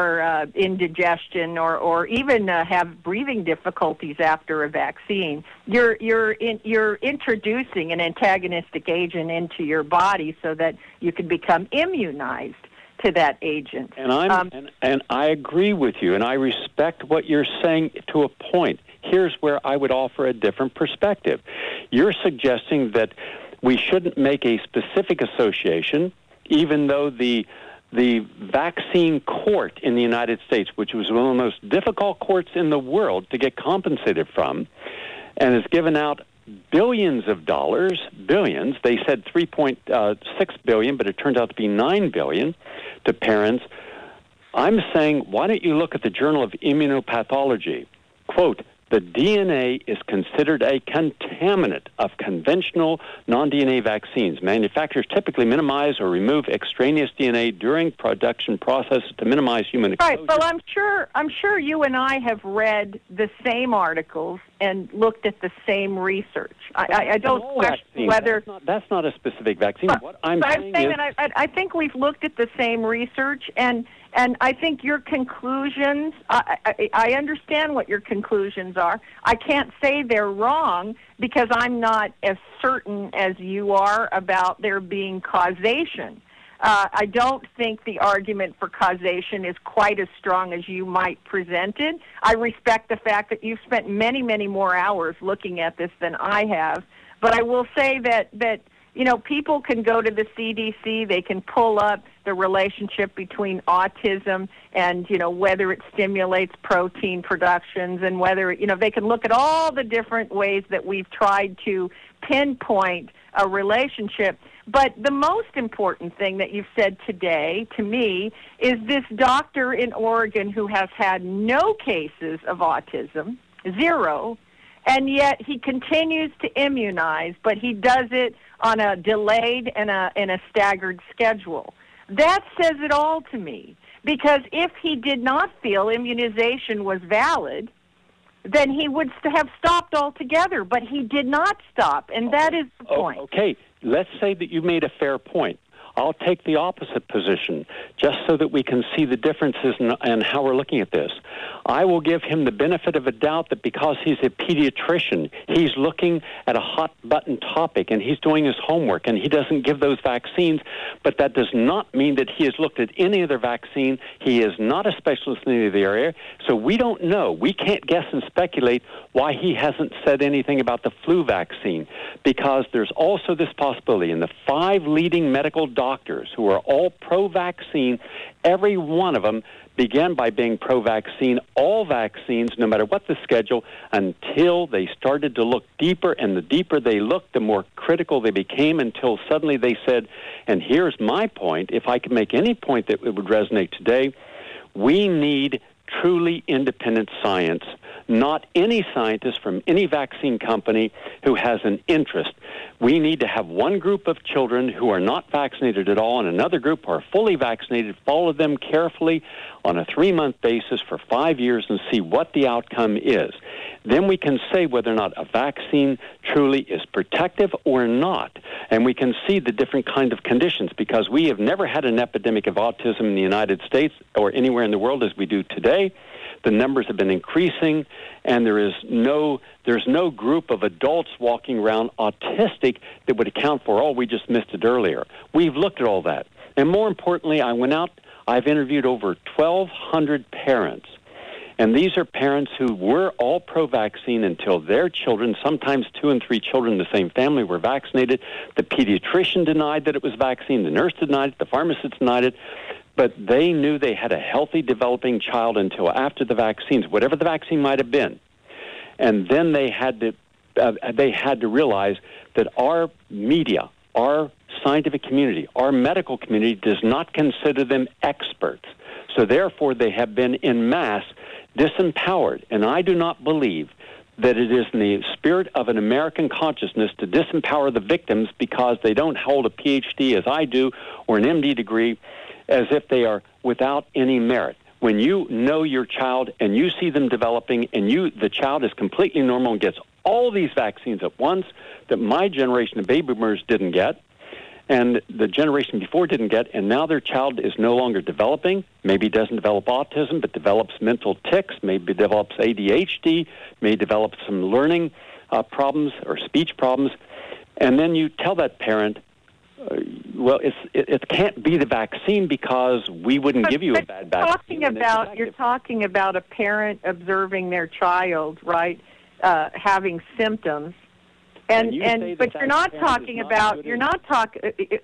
indigestion or even have breathing difficulties after a vaccine. You're introducing an antagonistic agent into your body so that you can become immunized to that agent. And and I agree with you, and I respect what you're saying to a point. Here's where I would offer a different perspective. You're suggesting that we shouldn't make a specific association, even though the vaccine court in the United States, which was one of the most difficult courts in the world to get compensated from, and has given out billions of dollars, billions, they said 3.6 billion, but it turned out to be 9 billion to parents. I'm saying, why don't you look at the Journal of Immunopathology? Quote, the DNA is considered a contaminant of conventional non-DNA vaccines. Manufacturers typically minimize or remove extraneous DNA during production processes to minimize human exposure. Right. Well, I'm sure you and I have read the same articles and looked at the same research. I don't question whether that's not a specific vaccine. But, what I'm saying is, I think we've looked at the same research, and I think your conclusions, I understand what your conclusions are. I can't say they're wrong because I'm not as certain as you are about there being causation. I don't think the argument for causation is quite as strong as you might present it. I respect the fact that you've spent many, many more hours looking at this than I have. But I will say that you know, people can go to the CDC, they can pull up the relationship between autism and, you know, whether it stimulates protein productions and whether, you know, they can look at all the different ways that we've tried to pinpoint a relationship. But the most important thing that you've said today to me is this doctor in Oregon who has had no cases of autism, 0, and yet he continues to immunize, but he does it on a delayed and a staggered schedule. That says it all to me, because if he did not feel immunization was valid, then he would have stopped altogether, but he did not stop, and that is the point. Okay, let's say that you made a fair point. I'll take the opposite position, just so that we can see the differences and how we're looking at this. I will give him the benefit of a doubt that because he's a pediatrician, he's looking at a hot-button topic, and he's doing his homework, and he doesn't give those vaccines, but that does not mean that he has looked at any other vaccine. He is not a specialist in any of the area, so we don't know. We can't guess and speculate why he hasn't said anything about the flu vaccine, because there's also this possibility, and the 5 leading medical doctors who are all pro-vaccine, every one of them began by being pro-vaccine, all vaccines, no matter what the schedule, until they started to look deeper, and the deeper they looked, the more critical they became, until suddenly they said, and here's my point, if I could make any point that would resonate today, we need truly independent science, not any scientist from any vaccine company who has an interest. We need to have one group of children who are not vaccinated at all and another group who are fully vaccinated, follow them carefully on a 3-month basis for 5 years and see what the outcome is. Then we can say whether or not a vaccine truly is protective or not. And we can see the different kinds of conditions, because we have never had an epidemic of autism in the United States or anywhere in the world as we do today. The numbers have been increasing, and there's no group of adults walking around autistic that would account for, we just missed it earlier. We've looked at all that. And more importantly, I went out, I've interviewed over 1,200 parents. And these are parents who were all pro-vaccine until their children, sometimes 2 and 3 children in the same family, were vaccinated. The pediatrician denied that it was vaccine. The nurse denied it. The pharmacist denied it. But they knew they had a healthy, developing child until after the vaccines, whatever the vaccine might have been. And then they had to realize that our media, our scientific community, our medical community does not consider them experts. So therefore, they have been en masse disempowered. And I do not believe that it is in the spirit of an American consciousness to disempower the victims because they don't hold a PhD as I do or an MD degree as if they are without any merit. When you know your child and you see them developing and the child is completely normal and gets all these vaccines at once that my generation of baby boomers didn't get, and the generation before didn't get, and now their child is no longer developing, maybe doesn't develop autism, but develops mental tics, maybe develops ADHD, may develop some learning problems or speech problems, and then you tell that parent, well, it can't be the vaccine because we wouldn't give you a bad vaccine. You're talking about a parent observing their child, right, having symptoms. But you're not talking about you're not talking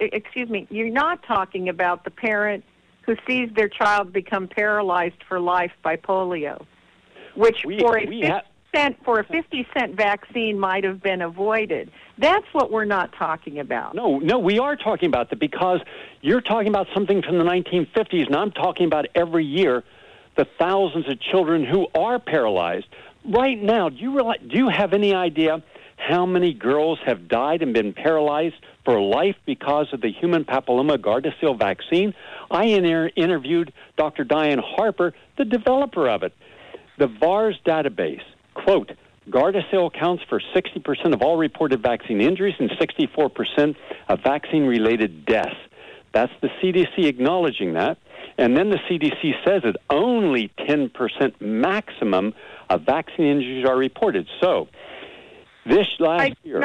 about the parent who sees their child become paralyzed for life by polio, which for a 50-cent vaccine might have been avoided. That's what we're not talking about. No, we are talking about that because you're talking about something from the 1950s, and I'm talking about every year the thousands of children who are paralyzed. Right now, do you have any idea how many girls have died and been paralyzed for life because of the human papilloma Gardasil vaccine? I interviewed Dr. Diane Harper, the developer of it. The VAERS database, quote, Gardasil accounts for 60% of all reported vaccine injuries and 64% of vaccine-related deaths. That's the CDC acknowledging that. And then the CDC says that only 10% maximum of vaccine injuries are reported. So, this last year...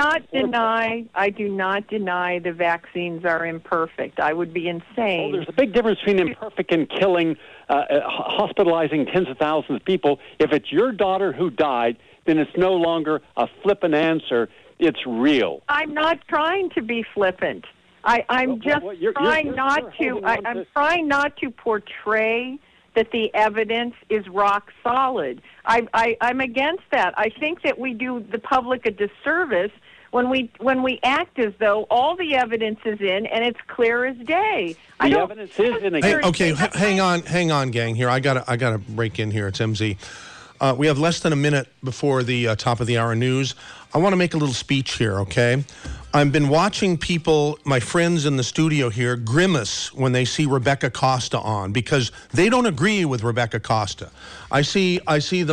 I do not deny the vaccines are imperfect. I would be insane. Well, there's a big difference between imperfect and killing, hospitalizing tens of thousands of people. If it's your daughter who died, then it's no longer a flippant answer. It's real. I'm not trying to be flippant. I'm trying not to portray that the evidence is rock solid. I'm against that. I think that we do the public a disservice when we act as though all the evidence is in and it's clear as day. Evidence is in. Hang on, gang. Here, I gotta break in here. It's MZ. We have less than a minute before the top of the hour news. I want to make a little speech here, okay? I've been watching people, my friends in the studio here, grimace when they see Rebecca Costa on because they don't agree with Rebecca Costa. I see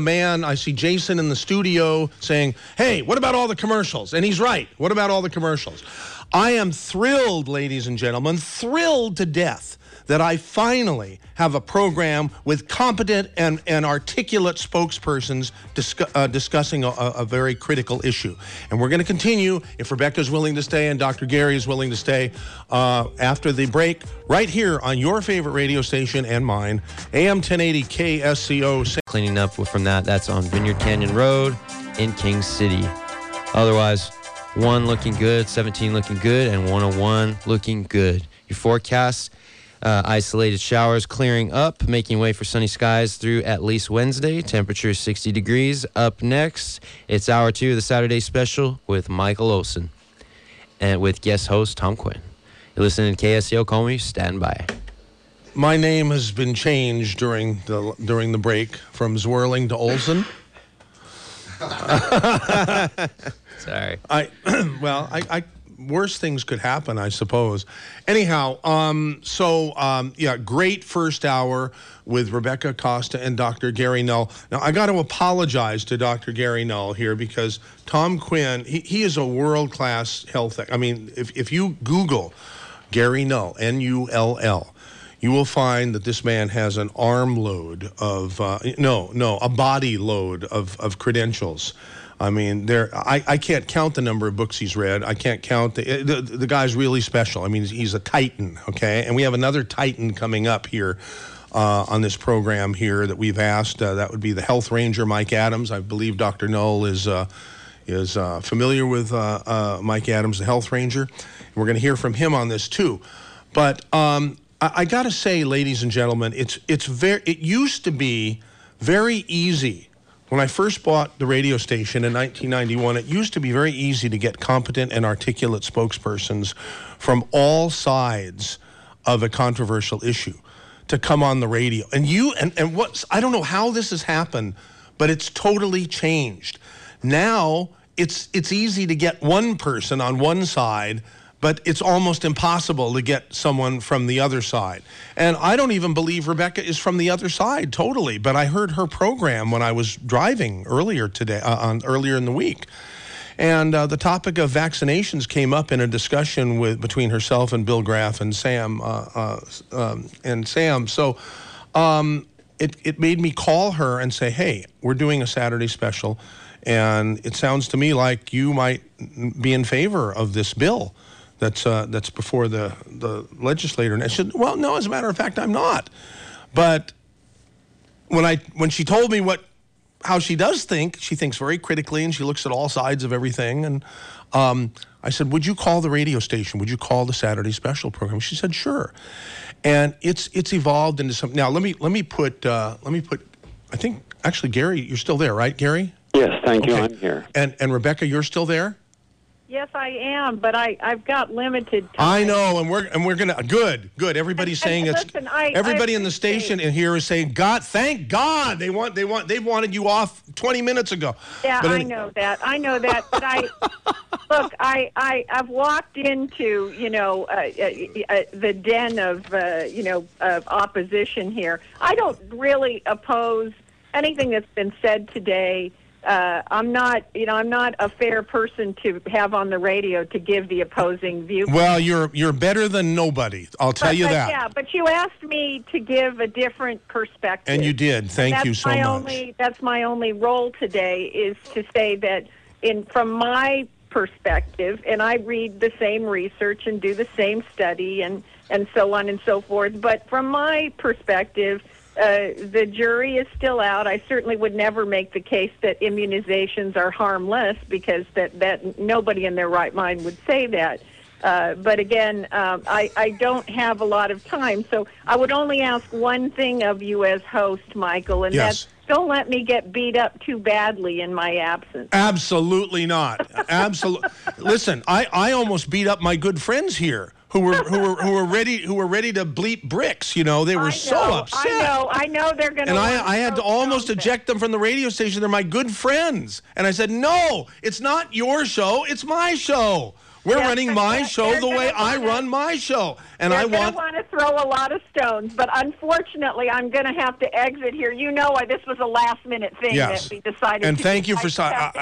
Jason in the studio saying, hey, what about all the commercials? And he's right. What about all the commercials? I am thrilled, ladies and gentlemen, thrilled to death that I finally have a program with competent and articulate spokespersons discussing a very critical issue. And we're going to continue, if Rebecca's willing to stay and Dr. Gary is willing to stay, after the break, right here on your favorite radio station and mine, AM 1080 KSCO. Cleaning up from that's on Vineyard Canyon Road in King City. Otherwise, 1 looking good, 17 looking good, and 101 looking good. Your forecast: isolated showers clearing up, making way for sunny skies through at least Wednesday. Temperature 60 degrees. Up next, it's hour 2 of the Saturday special with Michael Olson and with guest host Tom Quinn. You're listening to KSCO. Call me. Stand by. My name has been changed during the break from Zwirling to Olson. Sorry. I worse things could happen, I suppose. Anyhow, great first hour with Rebecca Costa and Dr. Gary Null. Now, I got to apologize to Dr. Gary Null here because Tom Quinn, he is a world-class health... I mean, if you Google Gary Null, N-U-L-L, you will find that this man has an armload of... a body load of credentials. I mean, I can't count the number of books he's read. I can't count the guy's really special. I mean, he's a titan, okay? And we have another titan coming up here on this program here that we've asked. That would be the Health Ranger, Mike Adams. I believe Dr. Null is familiar with Mike Adams, the Health Ranger. And we're going to hear from him on this too. But I got to say, ladies and gentlemen, it used to be very easy. When I first bought the radio station in 1991, it used to be very easy to get competent and articulate spokespersons from all sides of a controversial issue to come on the radio. And what's, I don't know how this has happened, but it's totally changed. Now it's easy to get one person on one side, but it's almost impossible to get someone from the other side. And I don't even believe Rebecca is from the other side totally, but I heard her program when I was driving earlier today, earlier in the week. And the topic of vaccinations came up in a discussion between herself and Bill Graff and Sam. So it made me call her and say, hey, we're doing a Saturday special, and it sounds to me like you might be in favor of this bill that's before the legislator. And I said, well, no, as a matter of fact, I'm not. But when she told me how she does think, she thinks very critically, and she looks at all sides of everything. And I said, would you call the radio station? Would you call the Saturday special program? She said, sure. And it's evolved into something. Now let me put. I think actually, Gary, you're still there, right, Gary? Yes, thank you. I'm here. And Rebecca, you're still there? Yes, I am, but I've got limited time. I know, and we're gonna good. Everybody's saying it's. Listen, everybody in the station in here is saying, God, thank God, they've wanted you off 20 minutes ago. Yeah, I know that. But I've walked into the den of opposition here. I don't really oppose anything that's been said today. I'm not a fair person to have on the radio to give the opposing view. Well, you're better than nobody. I'll tell you that. Yeah, but you asked me to give a different perspective. And you did. Thank you so much. That's my only role today, is to say that from my perspective, and I read the same research and do the same study and so on and so forth, but from my perspective, the jury is still out. I certainly would never make the case that immunizations are harmless, because that nobody in their right mind would say that. But again, I don't have a lot of time, so I would only ask one thing of you as host, Michael, and that's don't let me get beat up too badly in my absence. Absolutely not. Absolutely. Listen, I almost beat up my good friends here who were ready to bleep bricks. You know, they were so upset. I know they're going to. And I had to almost eject them from the radio station. They're my good friends, and I said, no, it's not your show. It's my show. We're running my show the way I run my show. And I want to throw a lot of stones, but unfortunately, I'm going to have to exit here. You know, this was a last-minute thing that we decided and to thank do. you for...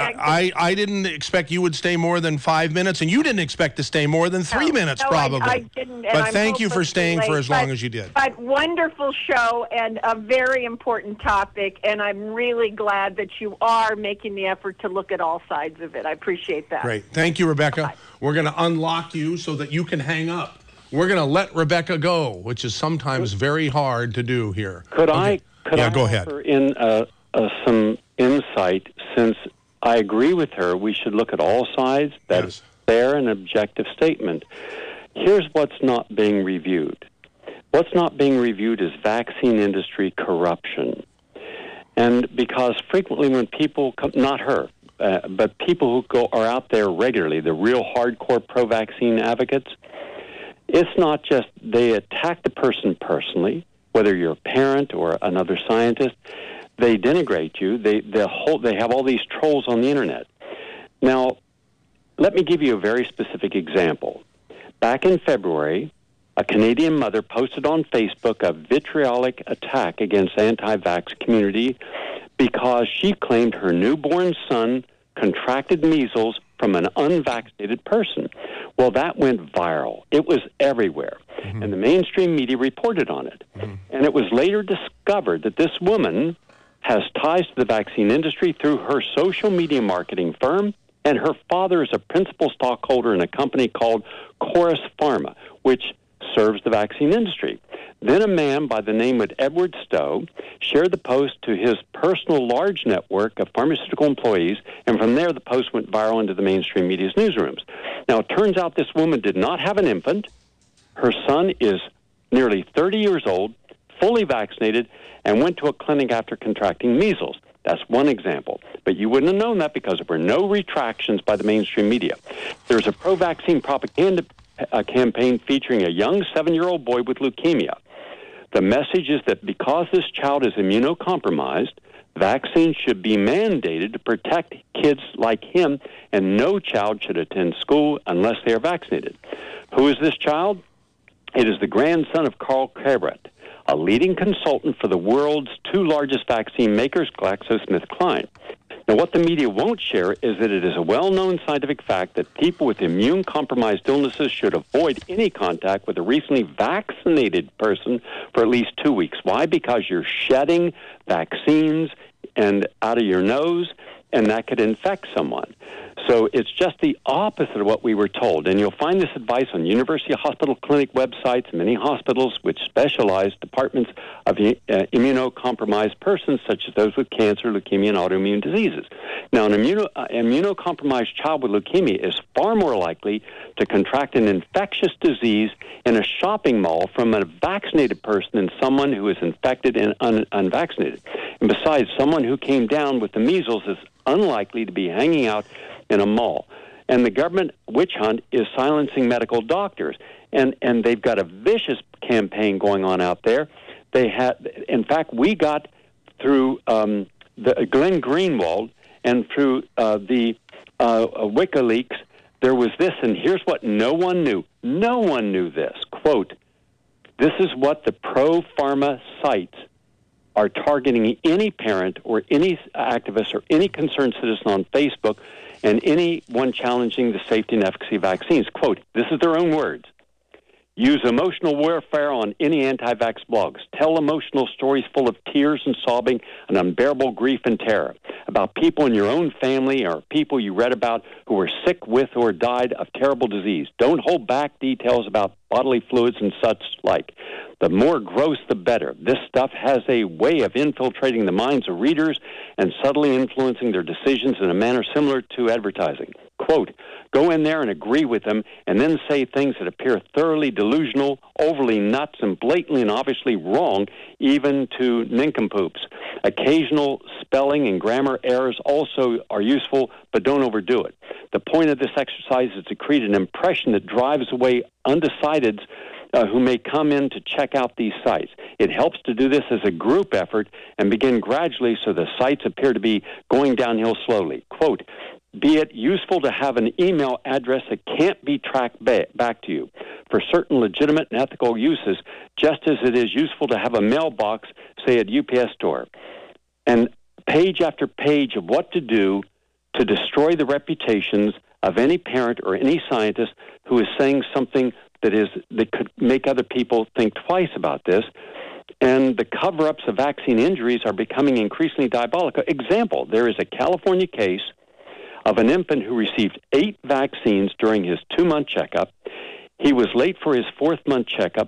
I didn't expect you would stay more than 5 minutes, and you didn't expect to stay more than 3 minutes, probably. I didn't. But thank you for staying for as long as you did. But wonderful show and a very important topic, and I'm really glad that you are making the effort to look at all sides of it. I appreciate that. Great. Thank you, Rebecca. Bye. We're going to unlock you so that you can hang up. We're going to let Rebecca go, which is sometimes very hard to do here. Could I go ahead. offer in some insight, since I agree with her, we should look at all sides. That's fair and objective statement. Here's what's not being reviewed. What's not being reviewed is vaccine industry corruption. And because frequently when people come, not her, but people who are out there regularly, the real hardcore pro-vaccine advocates, it's not just they attack the person personally, whether you're a parent or another scientist. They denigrate you. They have all these trolls on the internet. Now, let me give you a very specific example. Back in February, a Canadian mother posted on Facebook a vitriolic attack against anti-vax community because she claimed her newborn son contracted measles from an unvaccinated person. Well, that went viral. It was everywhere. Mm-hmm. And the mainstream media reported on it. Mm-hmm. And it was later discovered that this woman has ties to the vaccine industry through her social media marketing firm, and her father is a principal stockholder in a company called Chorus Pharma, which serves the vaccine industry. Then a man by the name of Edward Stowe shared the post to his personal large network of pharmaceutical employees, and from there the post went viral into the mainstream media's newsrooms. Now, it turns out this woman did not have an infant. Her son is nearly 30 years old, fully vaccinated, and went to a clinic after contracting measles. That's one example. But you wouldn't have known that because there were no retractions by the mainstream media. There's a pro-vaccine propaganda campaign featuring a young 7-year-old boy with leukemia. The message is that because this child is immunocompromised, vaccines should be mandated to protect kids like him, and no child should attend school unless they are vaccinated. Who is this child? It is the grandson of Carl Cabret, a leading consultant for the world's two largest vaccine makers, GlaxoSmithKline. Now, what the media won't share is that it is a well-known scientific fact that people with immune-compromised illnesses should avoid any contact with a recently vaccinated person for at least 2 weeks. Why? Because you're shedding vaccines and out of your nose, and that could infect someone. So it's just the opposite of what we were told. And you'll find this advice on university hospital clinic websites, many hospitals which specialize departments of immunocompromised persons, such as those with cancer, leukemia, and autoimmune diseases. Now, an immunocompromised child with leukemia is far more likely to contract an infectious disease in a shopping mall from a vaccinated person than someone who is infected and unvaccinated. And besides, someone who came down with the measles is unlikely to be hanging out in a mall. And the government witch hunt is silencing medical doctors. And they've got a vicious campaign going on out there. They had, in fact, we got through the Glenn Greenwald and through the WikiLeaks, there was this, and here's what no one knew. No one knew this. Quote, this is what the pro-pharma sites are targeting any parent or any activist or any concerned citizen on Facebook and anyone challenging the safety and efficacy of vaccines. Quote, this is their own words. Use emotional warfare on any anti-vax blogs. Tell emotional stories full of tears and sobbing and unbearable grief and terror about people in your own family or people you read about who were sick with or died of terrible disease. Don't hold back details about bodily fluids and such like. The more gross, the better. This stuff has a way of infiltrating the minds of readers and subtly influencing their decisions in a manner similar to advertising. Quote, go in there and agree with them and then say things that appear thoroughly delusional, overly nuts, and blatantly and obviously wrong, even to nincompoops. Occasional spelling and grammar errors also are useful, but don't overdo it. The point of this exercise is to create an impression that drives away undecideds who may come in to check out these sites. It helps to do this as a group effort and begin gradually so the sites appear to be going downhill slowly. Quote, be it useful to have an email address that can't be tracked back to you for certain legitimate and ethical uses, just as it is useful to have a mailbox, say at UPS store. And page after page of what to do to destroy the reputations of any parent or any scientist who is saying something that could make other people think twice about this. And the cover-ups of vaccine injuries are becoming increasingly diabolical. Example, there is a California case of an infant who received 8 vaccines during his 2-month checkup. He was late for his 4th-month checkup,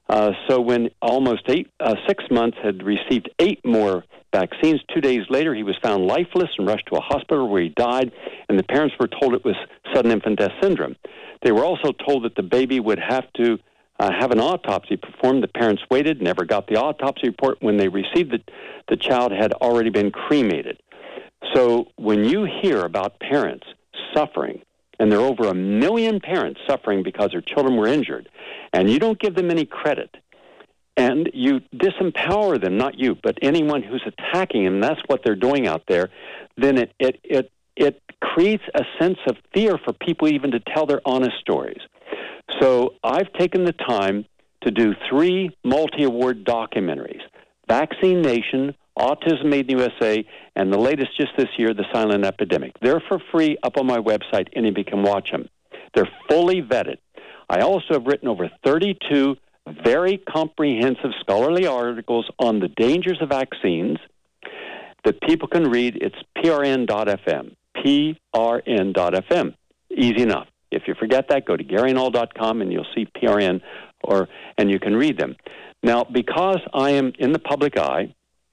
so when almost 6 months had received 8 more vaccines, 2 days later he was found lifeless and rushed to a hospital where he died, and the parents were told it was sudden infant death syndrome. They were also told that the baby would have to have an autopsy performed. The parents waited, never got the autopsy report. When they received it, the child had already been cremated. So when you hear about parents suffering, and there are over 1 million parents suffering because their children were injured, and you don't give them any credit, and you disempower them, not you, but anyone who's attacking them, that's what they're doing out there, then it creates a sense of fear for people even to tell their honest stories. So I've taken the time to do 3 multi-award documentaries, Vaccine Nation, Autism Made in the USA, and the latest just this year, The Silent Epidemic. They're for free up on my website. Anybody can watch them. They're fully vetted. I also have written over 32 very comprehensive scholarly articles on the dangers of vaccines that people can read. It's prn.fm, prn.fm. Easy enough. If you forget that, go to GaryNull.com and you'll see PRN, and you can read them. Now, because I am in the public eye,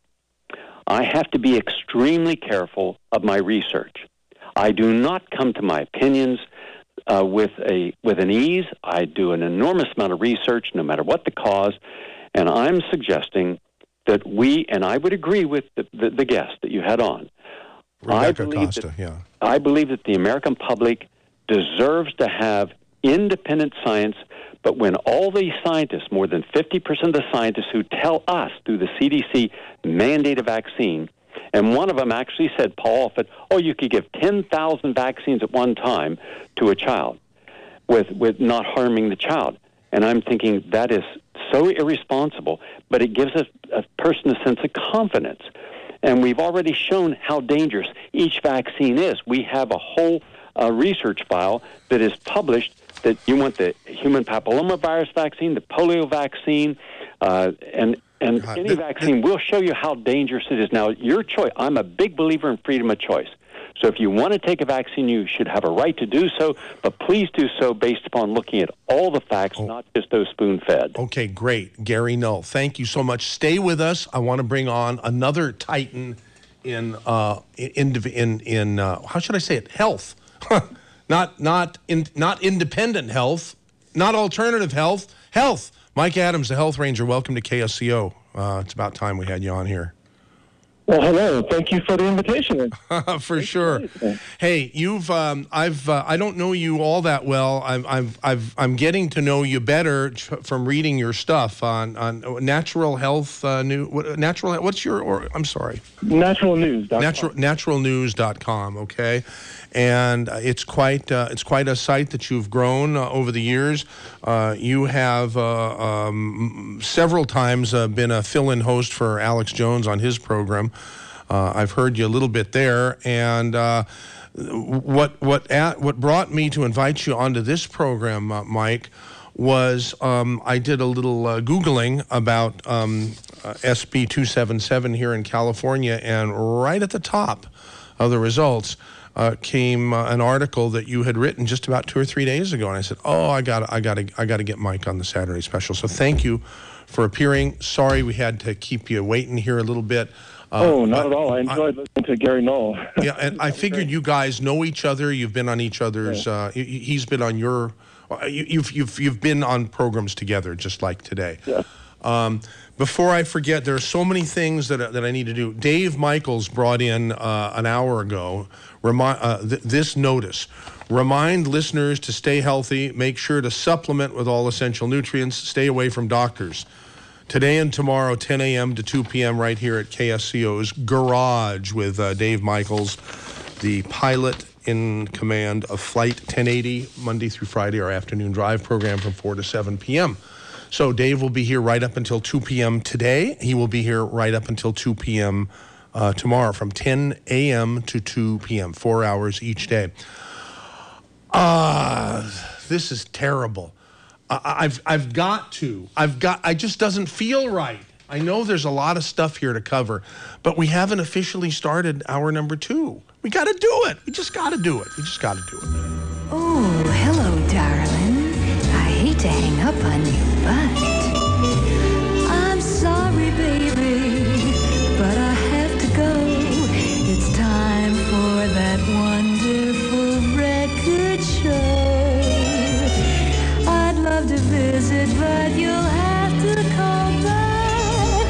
I have to be extremely careful of my research. I do not come to my opinions with an ease. I do an enormous amount of research, no matter what the cause, and I'm suggesting that and I would agree with the guest that you had on. Rebecca Costa, yeah. I believe that the American public deserves to have independent science, but when all these scientists, more than 50% of the scientists who tell us through the CDC mandate a vaccine, and one of them actually said, Paul Offit, you could give 10,000 vaccines at one time to a child with not harming the child. And I'm thinking that is so irresponsible, but it gives a person a sense of confidence. And we've already shown how dangerous each vaccine is. We have a whole research file that is published that you want the human papillomavirus vaccine, the polio vaccine, and any vaccine. We'll show you how dangerous it is. Now, your choice. I'm a big believer in freedom of choice. So if you want to take a vaccine, you should have a right to do so, but please do so based upon looking at all the facts, not just those spoon-fed. Okay, great. Gary Null, thank you so much. Stay with us. I want to bring on another titan in how should I say it? Health. not independent health, not alternative health. Health. Mike Adams, the Health Ranger. Welcome to KSCO. It's about time we had you on here. Well, hello. Thank you for the invitation. For sure. Hey, I don't know you all that well. I'm getting to know you better from reading your stuff on Natural Health News. What's your? I'm sorry. Naturalnews.com. Naturalnews.com. Okay, and it's quite a site that you've grown over the years. You have several times been a fill-in host for Alex Jones on his program. I've heard you a little bit there, and what brought me to invite you onto this program, Mike, was I did a little Googling about SB 277 here in California, and right at the top of the results came an article that you had written just about 2 or 3 days ago, and I said, I gotta get Mike on the Saturday special. So thank you for appearing. Sorry we had to keep you waiting here a little bit. Not at all. I enjoyed listening to Gary Null. Yeah, and I figured you guys know each other. You've been on each other's. He's been on your. You've been on programs together, just like today. Yeah. Before I forget, there are so many things that I need to do. Dave Michaels brought in an hour ago this notice. Remind listeners to stay healthy. Make sure to supplement with all essential nutrients. Stay away from doctors. Today and tomorrow, 10 a.m. to 2 p.m. right here at KSCO's Garage with Dave Michaels, the pilot in command of Flight 1080, Monday through Friday, our afternoon drive program from 4 to 7 p.m. So Dave will be here right up until 2 p.m. today. He will be here right up until 2 p.m. Tomorrow from 10 a.m. to 2 p.m., 4 hours each day. This is terrible. I just doesn't feel right. I know there's a lot of stuff here to cover, but we haven't officially started hour number 2. We got to do it. We just got to do it. Oh, hello, darling. I hate to hang up on you, but I'm sorry, baby, but I have to go. It's time for that wonderful record show. I'd love to visit, but you'll have to call back.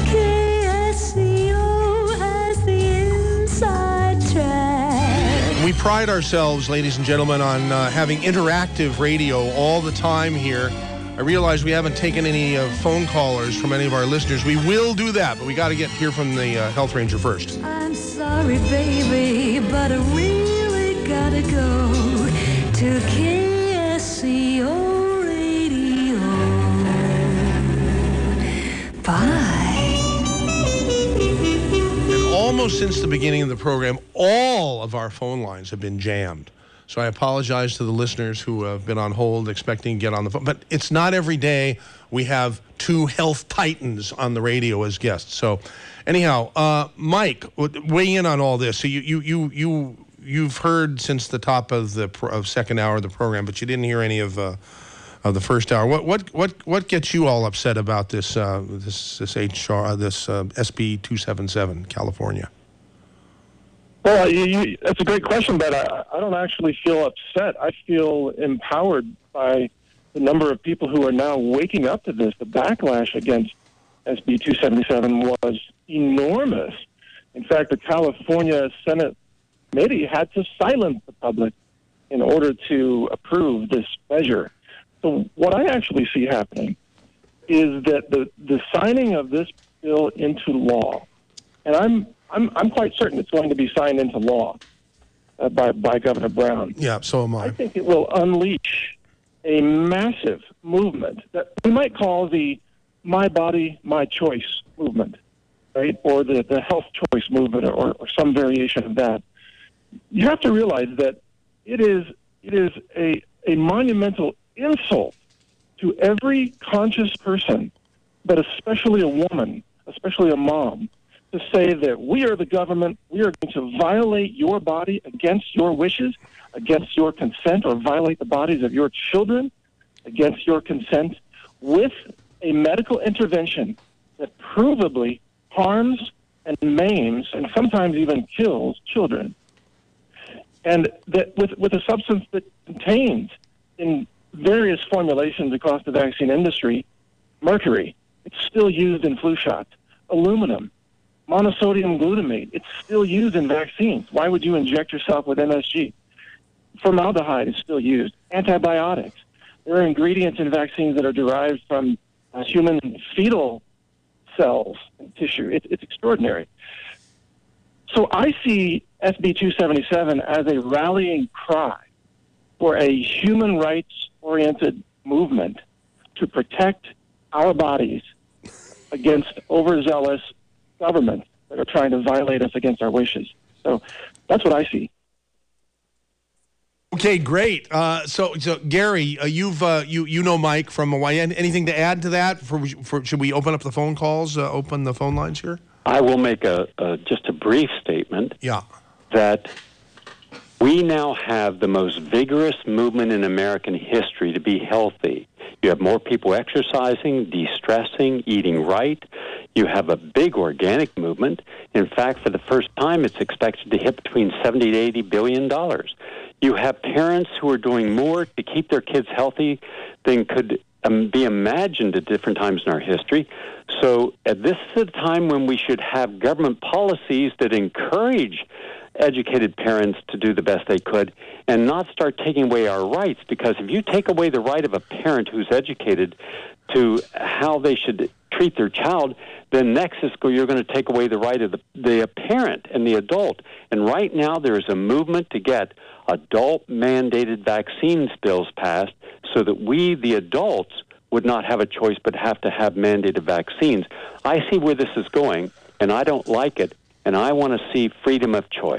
KSCO has the inside track. We pride ourselves, ladies and gentlemen, on having interactive radio all the time here. I realize we haven't taken any phone callers from any of our listeners. We will do that, but we got to hear from the Health Ranger first. I'm sorry, baby, but I really gotta go to KSCO Radio. Bye. And almost since the beginning of the program, all of our phone lines have been jammed. So I apologize to the listeners who have been on hold expecting to get on the phone. But it's not every day we have two health titans on the radio as guests. So anyhow, Mike, weigh in on all this. So you've heard since the top of the second hour of the program, but you didn't hear any of the first hour. What gets you all upset about this SB 277 California? Well, that's a great question, but I don't actually feel upset. I feel empowered by the number of people who are now waking up to this. The backlash against SB 277 was enormous. In fact, the California Senate committee had to silence the public in order to approve this measure. So what I actually see happening is that the signing of this bill into law, and I'm quite certain it's going to be signed into law by Governor Brown. Yeah, so am I. I think it will unleash a massive movement that we might call the My Body, My Choice movement, right? Or the health choice movement, or some variation of that. You have to realize that it is a monumental insult to every conscious person, but especially a woman, especially a mom, to say that we are the government, we are going to violate your body against your wishes, against your consent, or violate the bodies of your children against your consent with a medical intervention that provably harms and maims and sometimes even kills children. And that with a substance that contains in various formulations across the vaccine industry, mercury, it's still used in flu shots, aluminum, monosodium glutamate, it's still used in vaccines. Why would you inject yourself with MSG? Formaldehyde is still used. Antibiotics. There are ingredients in vaccines that are derived from human fetal cells and tissue. It's extraordinary. So I see SB 277 as a rallying cry for a human rights-oriented movement to protect our bodies against overzealous governments that are trying to violate us against our wishes. So that's what I see. Okay, great. So Gary, you know Mike from Hawaii. Anything to add to that? Should we open up the phone calls? Open the phone lines here. I will make just a brief statement. Yeah. That we now have the most vigorous movement in American history to be healthy. You have more people exercising, de-stressing, eating right. You have a big organic movement. In fact, for the first time, it's expected to hit between $70 to $80 billion. You have parents who are doing more to keep their kids healthy than could be imagined at different times in our history. So this is a time when we should have government policies that encourage educated parents to do the best they could and not start taking away our rights, because if you take away the right of a parent who's educated to how they should treat their child, then next you're going to take away the right of the parent and the adult. And right now there is a movement to get adult mandated vaccines bills passed so that we, the adults, would not have a choice but have to have mandated vaccines. I see where this is going, and I don't like it. And I want to see freedom of choice.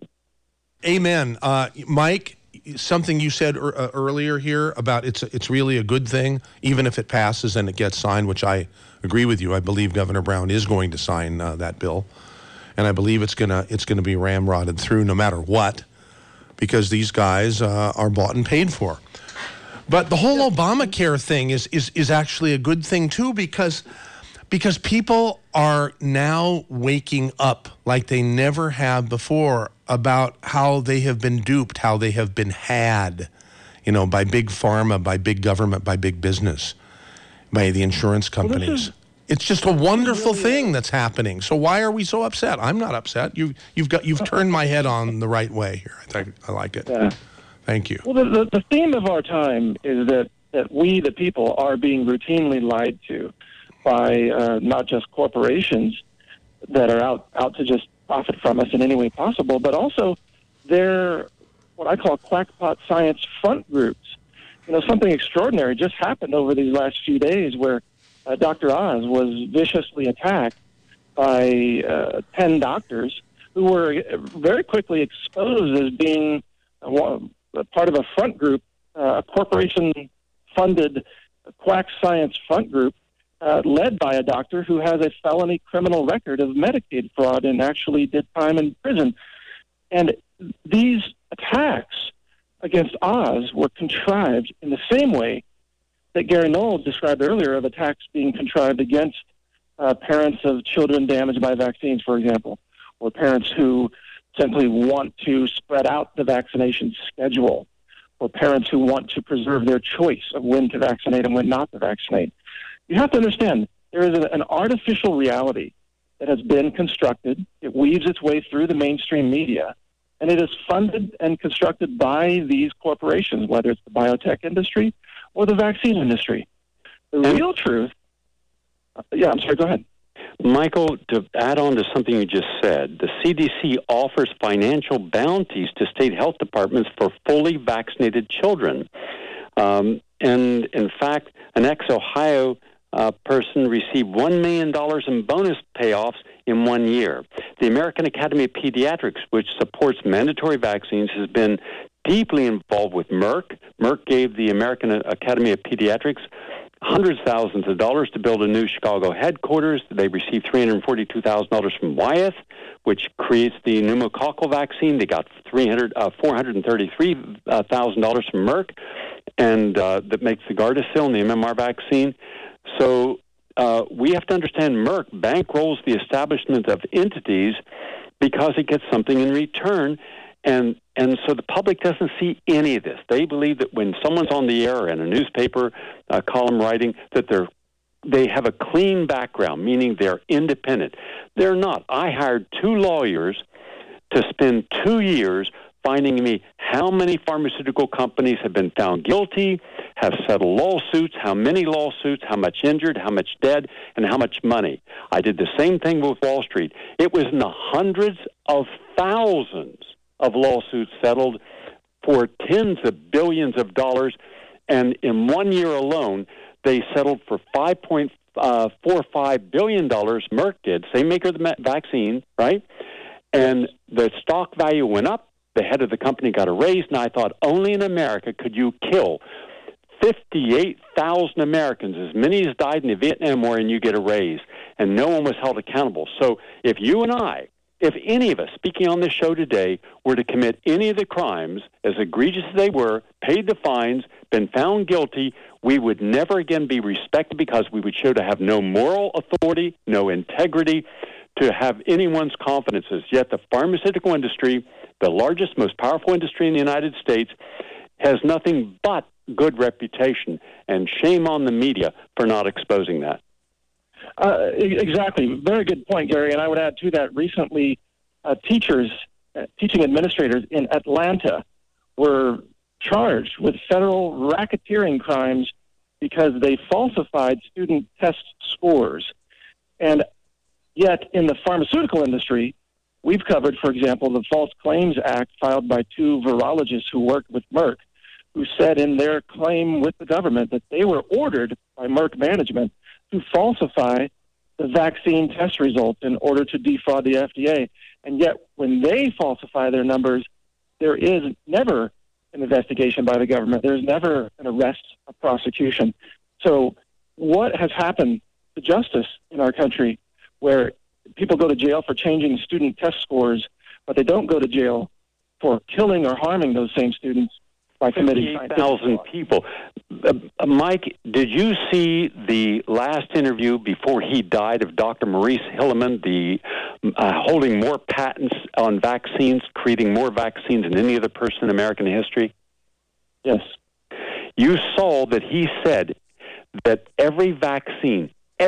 Amen. Mike, something you said earlier here about it's really a good thing, even if it passes and it gets signed, which I agree with you. I believe Governor Brown is going to sign that bill. And I believe it's gonna be ramrodded through no matter what, because these guys are bought and paid for. But the whole Obamacare thing is actually a good thing, too, because people are now waking up like they never have before about how they have been duped, how they have been had, by big pharma, by big government, by big business, by the insurance companies. It's just a wonderful thing that's happening. So why are we so upset? I'm not upset. You've turned my head on the right way here. I like it. Yeah. Thank you. Well, the theme of our time is that we, the people, are being routinely lied to by not just corporations that are out to just profit from us in any way possible, but also they're what I call quackpot science front groups. Something extraordinary just happened over these last few days where Dr. Oz was viciously attacked by 10 doctors who were very quickly exposed as being part of a front group, a corporation-funded quack science front group, led by a doctor who has a felony criminal record of Medicaid fraud and actually did time in prison. And these attacks against Oz were contrived in the same way that Gary Knowles described earlier, of attacks being contrived against parents of children damaged by vaccines, for example, or parents who simply want to spread out the vaccination schedule, or parents who want to preserve their choice of when to vaccinate and when not to vaccinate. You have to understand, there is an artificial reality that has been constructed. It weaves its way through the mainstream media, and it is funded and constructed by these corporations, whether it's the biotech industry or the vaccine industry. The real truth... I'm sorry, go ahead. Michael, to add on to something you just said, the CDC offers financial bounties to state health departments for fully vaccinated children. And in fact, an ex-Ohio person received $1 million in bonus payoffs in 1 year. The American Academy of Pediatrics, which supports mandatory vaccines, has been deeply involved with Merck. Merck gave the American Academy of Pediatrics hundreds of thousands of dollars to build a new Chicago headquarters. They received $342,000 from Wyeth, which creates the pneumococcal vaccine. They got $433,000 from Merck, and that makes the Gardasil and the MMR vaccine. So we have to understand Merck bankrolls the establishment of entities because it gets something in return. And so the public doesn't see any of this. They believe that when someone's on the air and a newspaper column writing, that they have a clean background, meaning they're independent. They're not. I hired 2 lawyers to spend 2 years finding me how many pharmaceutical companies have been found guilty, have settled lawsuits, how many lawsuits, how much injured, how much dead, and how much money. I did the same thing with Wall Street. It was in the hundreds of thousands of lawsuits settled for tens of billions of dollars, and in 1 year alone, they settled for $5.45 billion. Merck did, same maker of the vaccine, right? And the stock value went up. The head of the company got a raise, and I thought, only in America could you kill 58,000 Americans, as many as died in the Vietnam War, and you get a raise. And no one was held accountable. So if you and I, if any of us speaking on this show today were to commit any of the crimes, as egregious as they were, paid the fines, been found guilty, we would never again be respected because we would show to have no moral authority, no integrity, to have anyone's confidences. Yet the pharmaceutical industry, the largest, most powerful industry in the United States, has nothing but good reputation, and shame on the media for not exposing that. Exactly. Very good point, Gary. And I would add to that, recently teaching administrators in Atlanta were charged with federal racketeering crimes because they falsified student test scores. And yet in the pharmaceutical industry, we've covered, for example, the False Claims Act filed by 2 virologists who worked with Merck, who said in their claim with the government that they were ordered by Merck management to falsify the vaccine test results in order to defraud the FDA. And yet, when they falsify their numbers, there is never an investigation by the government. There's never an arrest, a prosecution. So what has happened to justice in our country where people go to jail for changing student test scores, but they don't go to jail for killing or harming those same students by committing 58,000 people. Mike, did you see the last interview before he died of Dr. Maurice Hilleman, the holding more patents on vaccines, creating more vaccines than any other person in American history? Yes. You saw that he said that every vaccine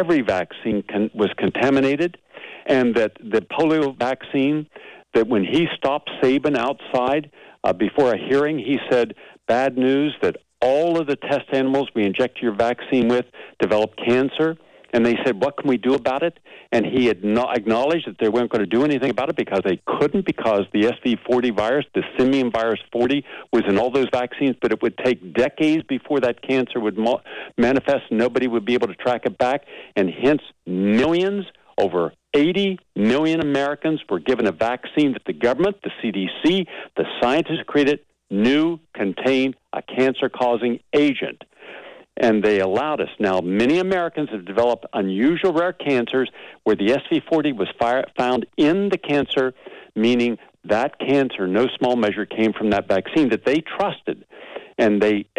was contaminated, and that the polio vaccine, that when he stopped Sabin outside before a hearing, he said, bad news, that all of the test animals we inject your vaccine with developed cancer. And they said, what can we do about it? And he had not acknowledged that they weren't going to do anything about it because they couldn't, because the SV40 virus, the simian virus 40, was in all those vaccines, but it would take decades before that cancer would manifest, and nobody would be able to track it back. And hence, millions, over 80 million Americans were given a vaccine that the government, the CDC, the scientists created, knew contained a cancer-causing agent. And they allowed us. Now, many Americans have developed unusual rare cancers where the SV40 was found in the cancer, meaning that cancer, no small measure, came from that vaccine that they trusted. And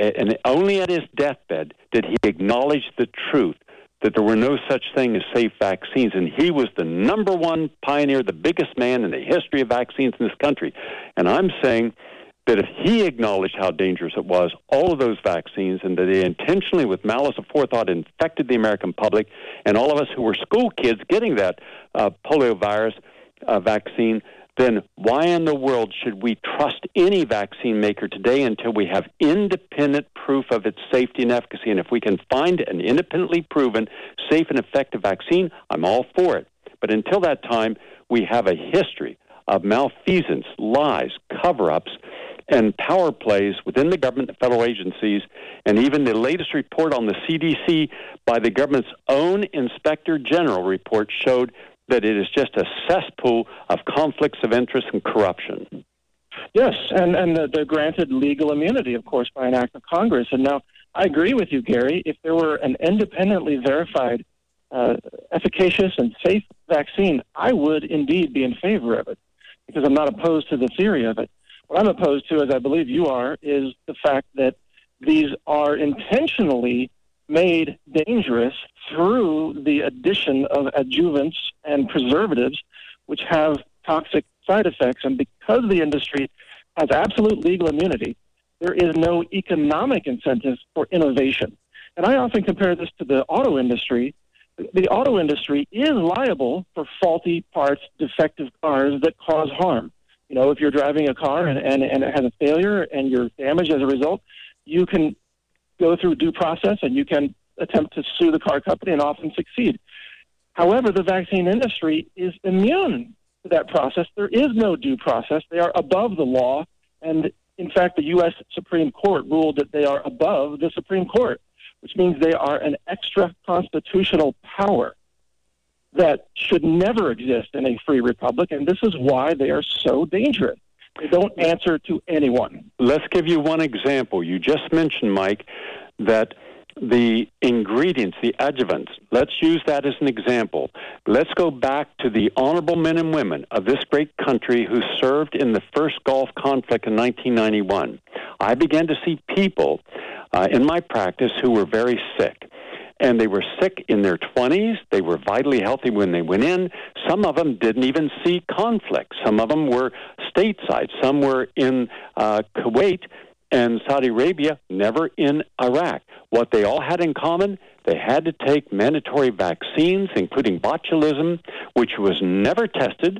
only at his deathbed did he acknowledge the truth that there were no such thing as safe vaccines. And he was the number one pioneer, the biggest man in the history of vaccines in this country. And I'm saying that if he acknowledged how dangerous it was, all of those vaccines, and that they intentionally, with malice aforethought, infected the American public, and all of us who were school kids getting that polio virus vaccine, then why in the world should we trust any vaccine maker today until we have independent proof of its safety and efficacy? And if we can find an independently proven, safe and effective vaccine, I'm all for it. But until that time, we have a history of malfeasance, lies, cover-ups, and power plays within the government and federal agencies. And even the latest report on the CDC by the government's own Inspector General report showed that it is just a cesspool of conflicts of interest and corruption. Yes, and they're granted legal immunity, of course, by an act of Congress. And now, I agree with you, Gary. If there were an independently verified, efficacious and safe vaccine, I would indeed be in favor of it, because I'm not opposed to the theory of it. What I'm opposed to, as I believe you are, is the fact that these are intentionally made dangerous through the addition of adjuvants and preservatives, which have toxic side effects. And because the industry has absolute legal immunity, there is no economic incentive for innovation. And I often compare this to the auto industry. The auto industry is liable for faulty parts, defective cars that cause harm. You know, if you're driving a car and it has a failure and you're damaged as a result, you can go through due process and you can attempt to sue the car company and often succeed. However, the vaccine industry is immune to that process. There is no due process. They are above the law. And in fact, the U.S. Supreme Court ruled that they are above the Supreme Court, which means they are an extra constitutional power that should never exist in a free republic. And this is why they are so dangerous. They don't answer to anyone. Let's give you one example. You just mentioned, Mike, that the ingredients, the adjuvants, let's use that as an example. Let's go back to the honorable men and women of this great country who served in the first Gulf conflict in 1991. I began to see people in my practice who were very sick. And they were sick in their 20s. They were vitally healthy when they went in. Some of them didn't even see conflict. Some of them were stateside. Some were in Kuwait and Saudi Arabia, never in Iraq. What they all had in common, they had to take mandatory vaccines, including botulism, which was never tested.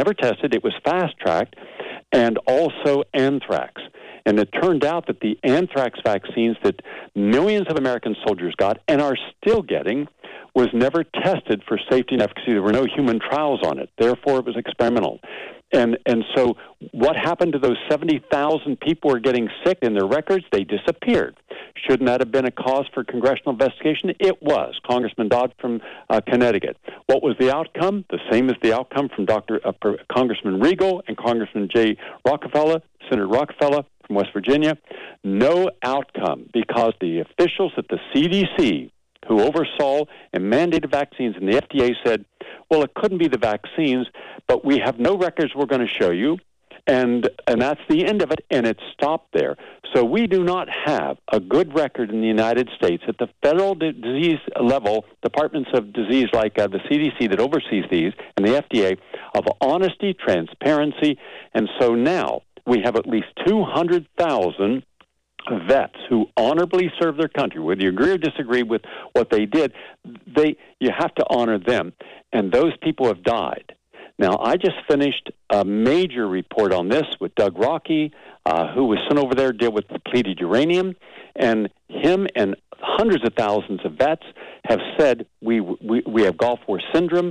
It was fast-tracked, and also anthrax. And it turned out that the anthrax vaccines that millions of American soldiers got and are still getting was never tested for safety and efficacy. There were no human trials on it. Therefore, it was experimental. And so what happened to those 70,000 people who were getting sick in their records? They disappeared. Shouldn't that have been a cause for congressional investigation? It was. Congressman Dodd from Connecticut. What was the outcome? The same as the outcome from Congressman Regal and Congressman Jay Rockefeller, Senator Rockefeller from West Virginia. No outcome, because the officials at the CDC who oversaw and mandated vaccines and the FDA said, well, it couldn't be the vaccines, but we have no records we're going to show you. And that's the end of it, and it stopped there. So we do not have a good record in the United States at the federal disease level, departments of disease like the CDC that oversees these, and the FDA, of honesty, transparency. And so now we have at least 200,000 vets who honorably serve their country. Whether you agree or disagree with what they did, you have to honor them. And those people have died. Now, I just finished a major report on this with Doug Rockey, who was sent over there to deal with depleted uranium, and him and hundreds of thousands of vets have said we have Gulf War syndrome,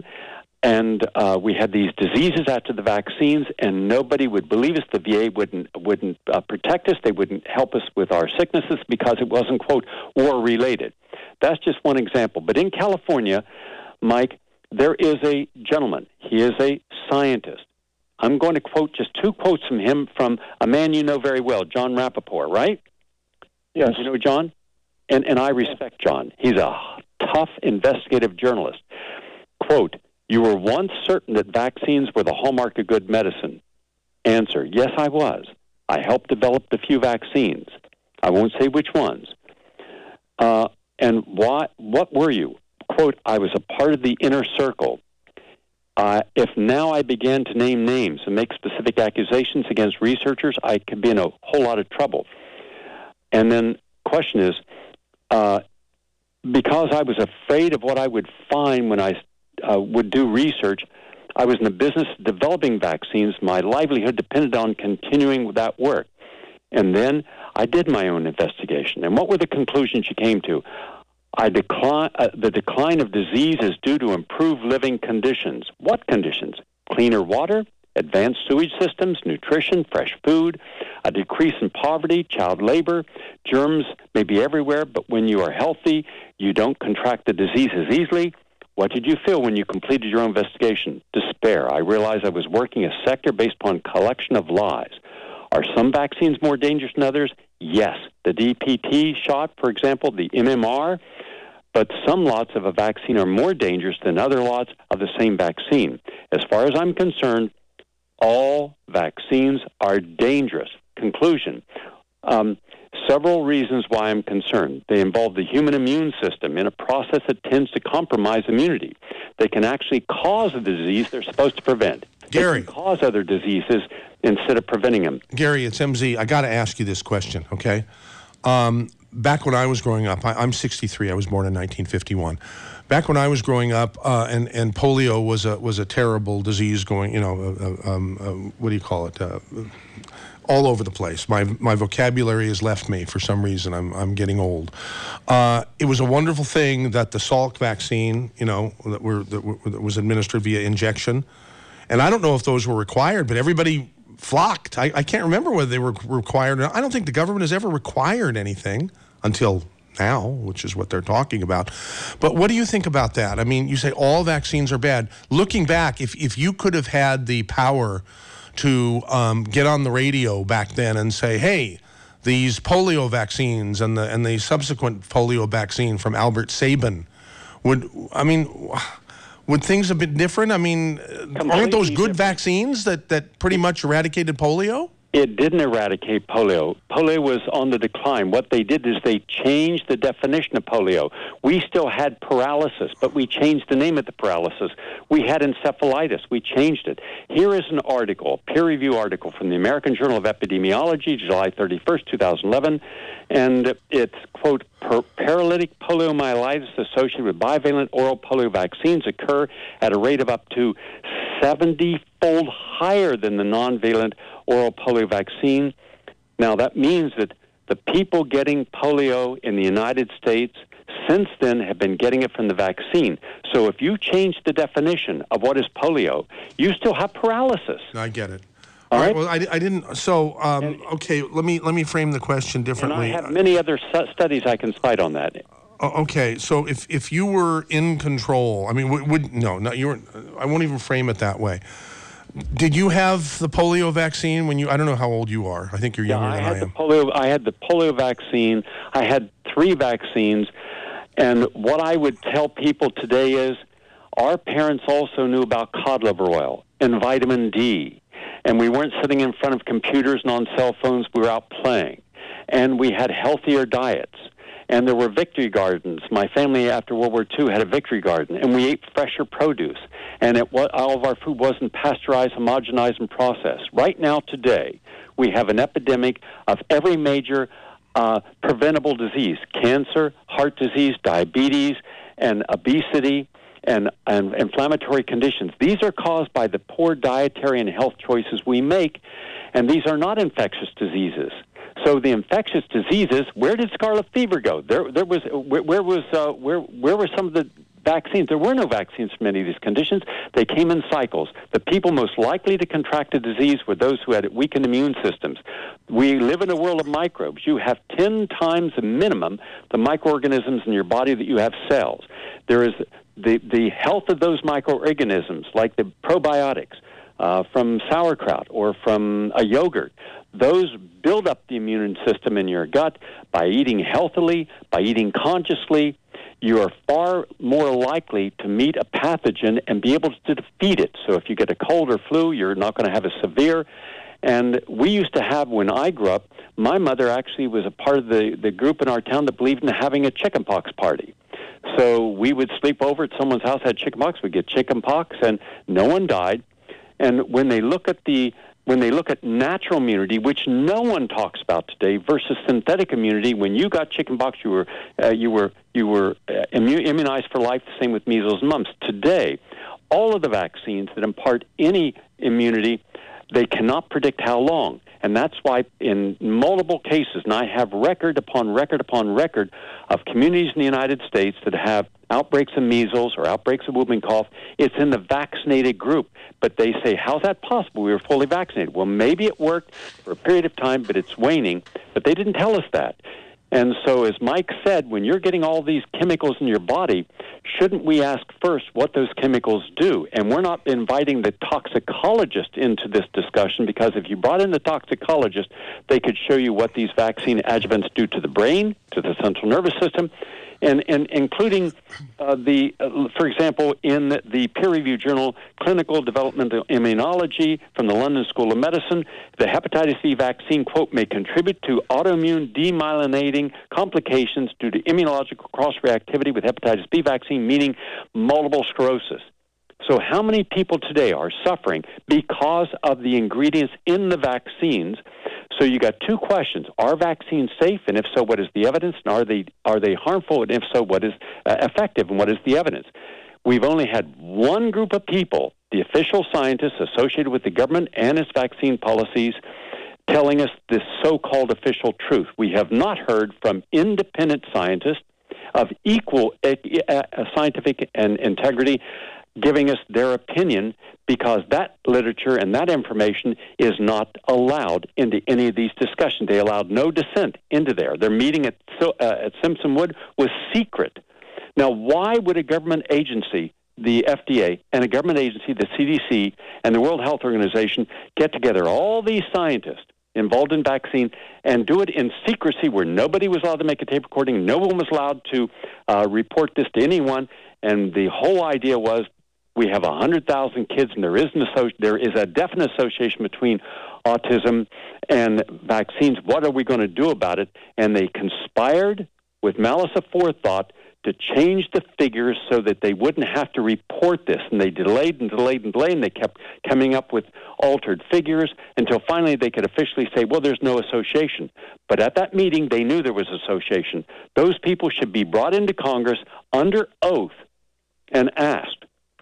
and we had these diseases after the vaccines, and nobody would believe us. The VA wouldn't protect us. They wouldn't help us with our sicknesses because it wasn't, quote, war-related. That's just one example. But in California, Mike, there is a gentleman. He is a scientist I'm going to quote just 2 quotes from him from a man you know very well, John Rappaport, right? Yes. You know John? And I respect John. He's a tough investigative journalist. Quote, "You were once certain that vaccines were the hallmark of good medicine." Answer, yes, I was. I helped develop the few vaccines. I won't say which ones. And why? What were you? Quote, "I was a part of the inner circle. If now I began to name names and make specific accusations against researchers, I could be in a whole lot of trouble." And then question is, because I was afraid of what I would find when I would do research, I was in the business of developing vaccines. My livelihood depended on continuing with that work. And then I did my own investigation. And what were the conclusions you came to? The decline of disease is due to improved living conditions. What conditions? Cleaner water, advanced sewage systems, nutrition, fresh food, a decrease in poverty, child labor. Germs may be everywhere, but when you are healthy, you don't contract the disease as easily. What did you feel when you completed your own investigation? Despair. I realized I was working a sector based upon collection of lies. Are some vaccines more dangerous than others? Yes. The DPT shot, for example, the MMR, but some lots of a vaccine are more dangerous than other lots of the same vaccine. As far as I'm concerned, all vaccines are dangerous. Conclusion. Several reasons why I'm concerned. They involve the human immune system in a process that tends to compromise immunity. They can actually cause the disease they're supposed to prevent. Gary. They can cause other diseases instead of preventing them. Gary, it's MZ. I got to ask you this question, okay? Back when I was growing up, I'm 63. I was born in 1951. Back when I was growing up, and polio was a terrible disease going, what do you call it? All over the place. My vocabulary has left me for some reason. I'm getting old. It was a wonderful thing that the Salk vaccine, that was administered via injection, and I don't know if those were required, but everybody flocked. I can't remember whether they were required. I don't think the government has ever required anything until now, which is what they're talking about. But what do you think about that? I mean, you say all vaccines are bad. Looking back, if you could have had the power to get on the radio back then and say, hey, these polio vaccines and the subsequent polio vaccine from Albert Sabin, would things have been different? I mean, aren't those good vaccines that pretty much eradicated polio? It didn't eradicate polio. Polio was on the decline. What they did is they changed the definition of polio. We still had paralysis, but we changed the name of the paralysis. We had encephalitis. We changed it. Here is an article, a peer-review article from the American Journal of Epidemiology, July 31st, 2011, and it's, quote, paralytic poliomyelitis associated with bivalent oral polio vaccines occur at a rate of up to 70-fold higher than the non-valent oral polio vaccine. Now, that means that the people getting polio in the United States since then have been getting it from the vaccine. So if you change the definition of what is polio, you still have paralysis. I get it. All right. Well, I didn't. So, okay, let me frame the question differently. And I have many other studies I can cite on that. Okay, so if you were in control, I mean, you weren't. I won't even frame it that way. Did you have the polio vaccine when I don't know how old you are. I think you're younger than I am. I had the polio vaccine. I had 3 vaccines. And what I would tell people today is our parents also knew about cod liver oil and vitamin D. And we weren't sitting in front of computers and on cell phones. We were out playing. And we had healthier diets. And there were victory gardens. My family after World War II had a victory garden, and we ate fresher produce. And all of our food wasn't pasteurized, homogenized, and processed. Right now, today, we have an epidemic of every major preventable disease: cancer, heart disease, diabetes, and obesity, and inflammatory conditions. These are caused by the poor dietary and health choices we make, and these are not infectious diseases. So the infectious diseases, where did scarlet fever go? Where were some of the vaccines? There were no vaccines for many of these conditions. They came in cycles. The people most likely to contract the disease were those who had weakened immune systems. We live in a world of microbes. You have 10 times the minimum the microorganisms in your body that you have cells. There is the health of those microorganisms, like the probiotics, from sauerkraut or from a yogurt. Those build up the immune system in your gut by eating healthily, by eating consciously. You are far more likely to meet a pathogen and be able to defeat it. So if you get a cold or flu, you're not going to have a severe. And we used to have, when I grew up, my mother actually was a part of the group in our town that believed in having a chickenpox party. So we would sleep over at someone's house, had chickenpox, we'd get chickenpox, and no one died. And when they look at natural immunity, which no one talks about today, versus synthetic immunity, when you got chickenpox, you were immunized for life. The same with measles and mumps. Today, all of the vaccines that impart any immunity, they cannot predict how long. And that's why in multiple cases, and I have record upon record upon record of communities in the United States that have outbreaks of measles or outbreaks of whooping cough, it's in the vaccinated group. But they say, how's that possible? We were fully vaccinated. Well, maybe it worked for a period of time, but it's waning. But they didn't tell us that. And so, as Mike said, when you're getting all these chemicals in your body, shouldn't we ask first what those chemicals do? And we're not inviting the toxicologist into this discussion, because if you brought in the toxicologist, they could show you what these vaccine adjuvants do to the brain, to the central nervous system, and including for example, in the peer-reviewed journal Clinical Developmental Immunology from the London School of Medicine, the hepatitis C vaccine, quote, may contribute to autoimmune demyelinating complications due to immunological cross-reactivity with hepatitis B vaccine, meaning multiple sclerosis. So how many people today are suffering because of the ingredients in the vaccines? So you got two questions. Are vaccines safe? And if so, what is the evidence? And are they harmful? And if so, what is effective? And what is the evidence? We've only had one group of people, the official scientists associated with the government and its vaccine policies, telling us this so-called official truth. We have not heard from independent scientists of equal scientific and integrity giving us their opinion, because that literature and that information is not allowed into any of these discussions. They allowed no dissent into there. Their meeting at Simpson Wood was secret. Now, why would a government agency, the FDA, and a government agency, the CDC, and the World Health Organization, get together all these scientists involved in vaccine and do it in secrecy, where nobody was allowed to make a tape recording, no one was allowed to report this to anyone, and the whole idea was, we have 100,000 kids, and there is a definite association between autism and vaccines. What are we going to do about it? And they conspired with malice aforethought to change the figures so that they wouldn't have to report this. And they delayed and delayed and delayed, and they kept coming up with altered figures until finally they could officially say, well, there's no association. But at that meeting, they knew there was association. Those people should be brought into Congress under oath and asked,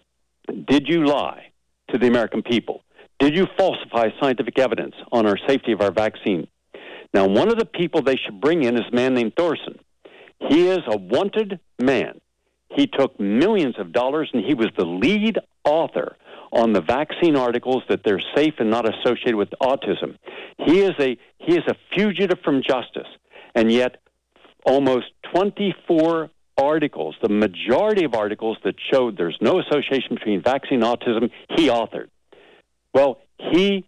did you lie to the American people? Did you falsify scientific evidence on our safety of our vaccine? Now, one of the people they should bring in is a man named Thorson. He is a wanted man. He took millions of dollars, and he was the lead author on the vaccine articles that they're safe and not associated with autism. He is a fugitive from justice, and yet almost 24 articles, the majority of articles that showed there's no association between vaccine and autism, he authored. Well, he's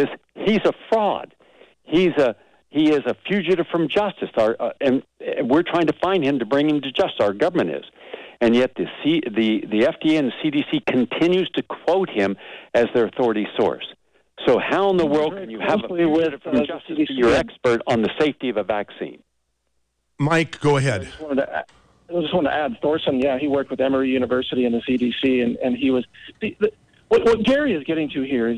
a fraud. He is a fugitive from justice, and we're trying to find him to bring him to justice. Our government is, and yet the FDA and the CDC continues to quote him as their authority source. So how in the world can you have a fugitive from justice be your expert on the safety of a vaccine? Mike, go ahead. I just want to add, Thorson, he worked with Emory University and the CDC, and he was... What Gary is getting to here is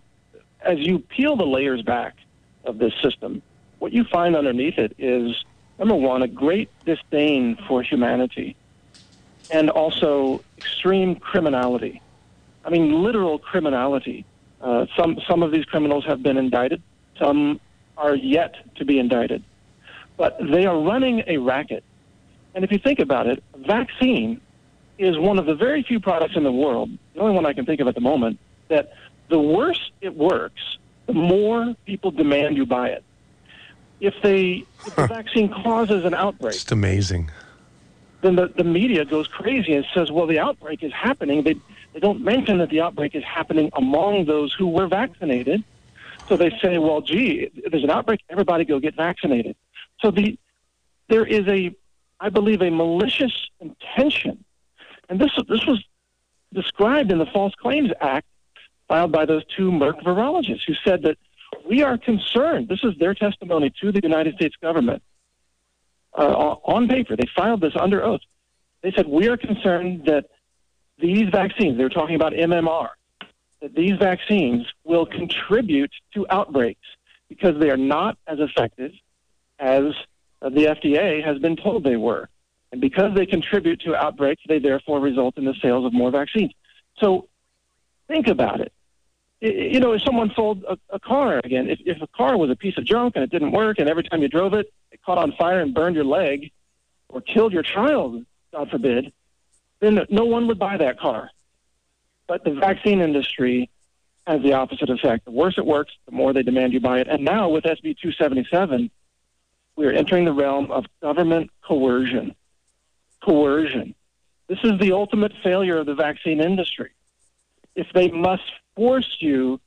as you peel the layers back of this system, what you find underneath it is, number one, a great disdain for humanity, and also extreme criminality. I mean, literal criminality. Some of these criminals have been indicted. Some are yet to be indicted. But they are running a racket. And if you think about it, vaccine is one of the very few products in the world, the only one I can think of at the moment, that the worse it works, the more people demand you buy it. If the vaccine causes an outbreak... It's amazing. Then the media goes crazy and says, well, the outbreak is happening. They They don't mention that the outbreak is happening among those who were vaccinated. So they say, well, gee, there's an outbreak, everybody go get vaccinated. So there is I believe, a malicious intention. And this was described in the False Claims Act filed by those two Merck virologists who said that we are concerned. This is their testimony to the United States government. On paper, they filed this under oath. They said, we are concerned that these vaccines, they were talking about MMR, that these vaccines will contribute to outbreaks because they are not as effective as the FDA has been told they were. And because they contribute to outbreaks, they therefore result in the sales of more vaccines. So think about it. You know, if someone sold a car again, if a car was a piece of junk and it didn't work and every time you drove it, it caught on fire and burned your leg or killed your child, God forbid, then no one would buy that car. But the vaccine industry has the opposite effect. The worse it works, the more they demand you buy it. And now with SB 277, we are entering the realm of government coercion. Coercion. This is the ultimate failure of the vaccine industry. If they must force you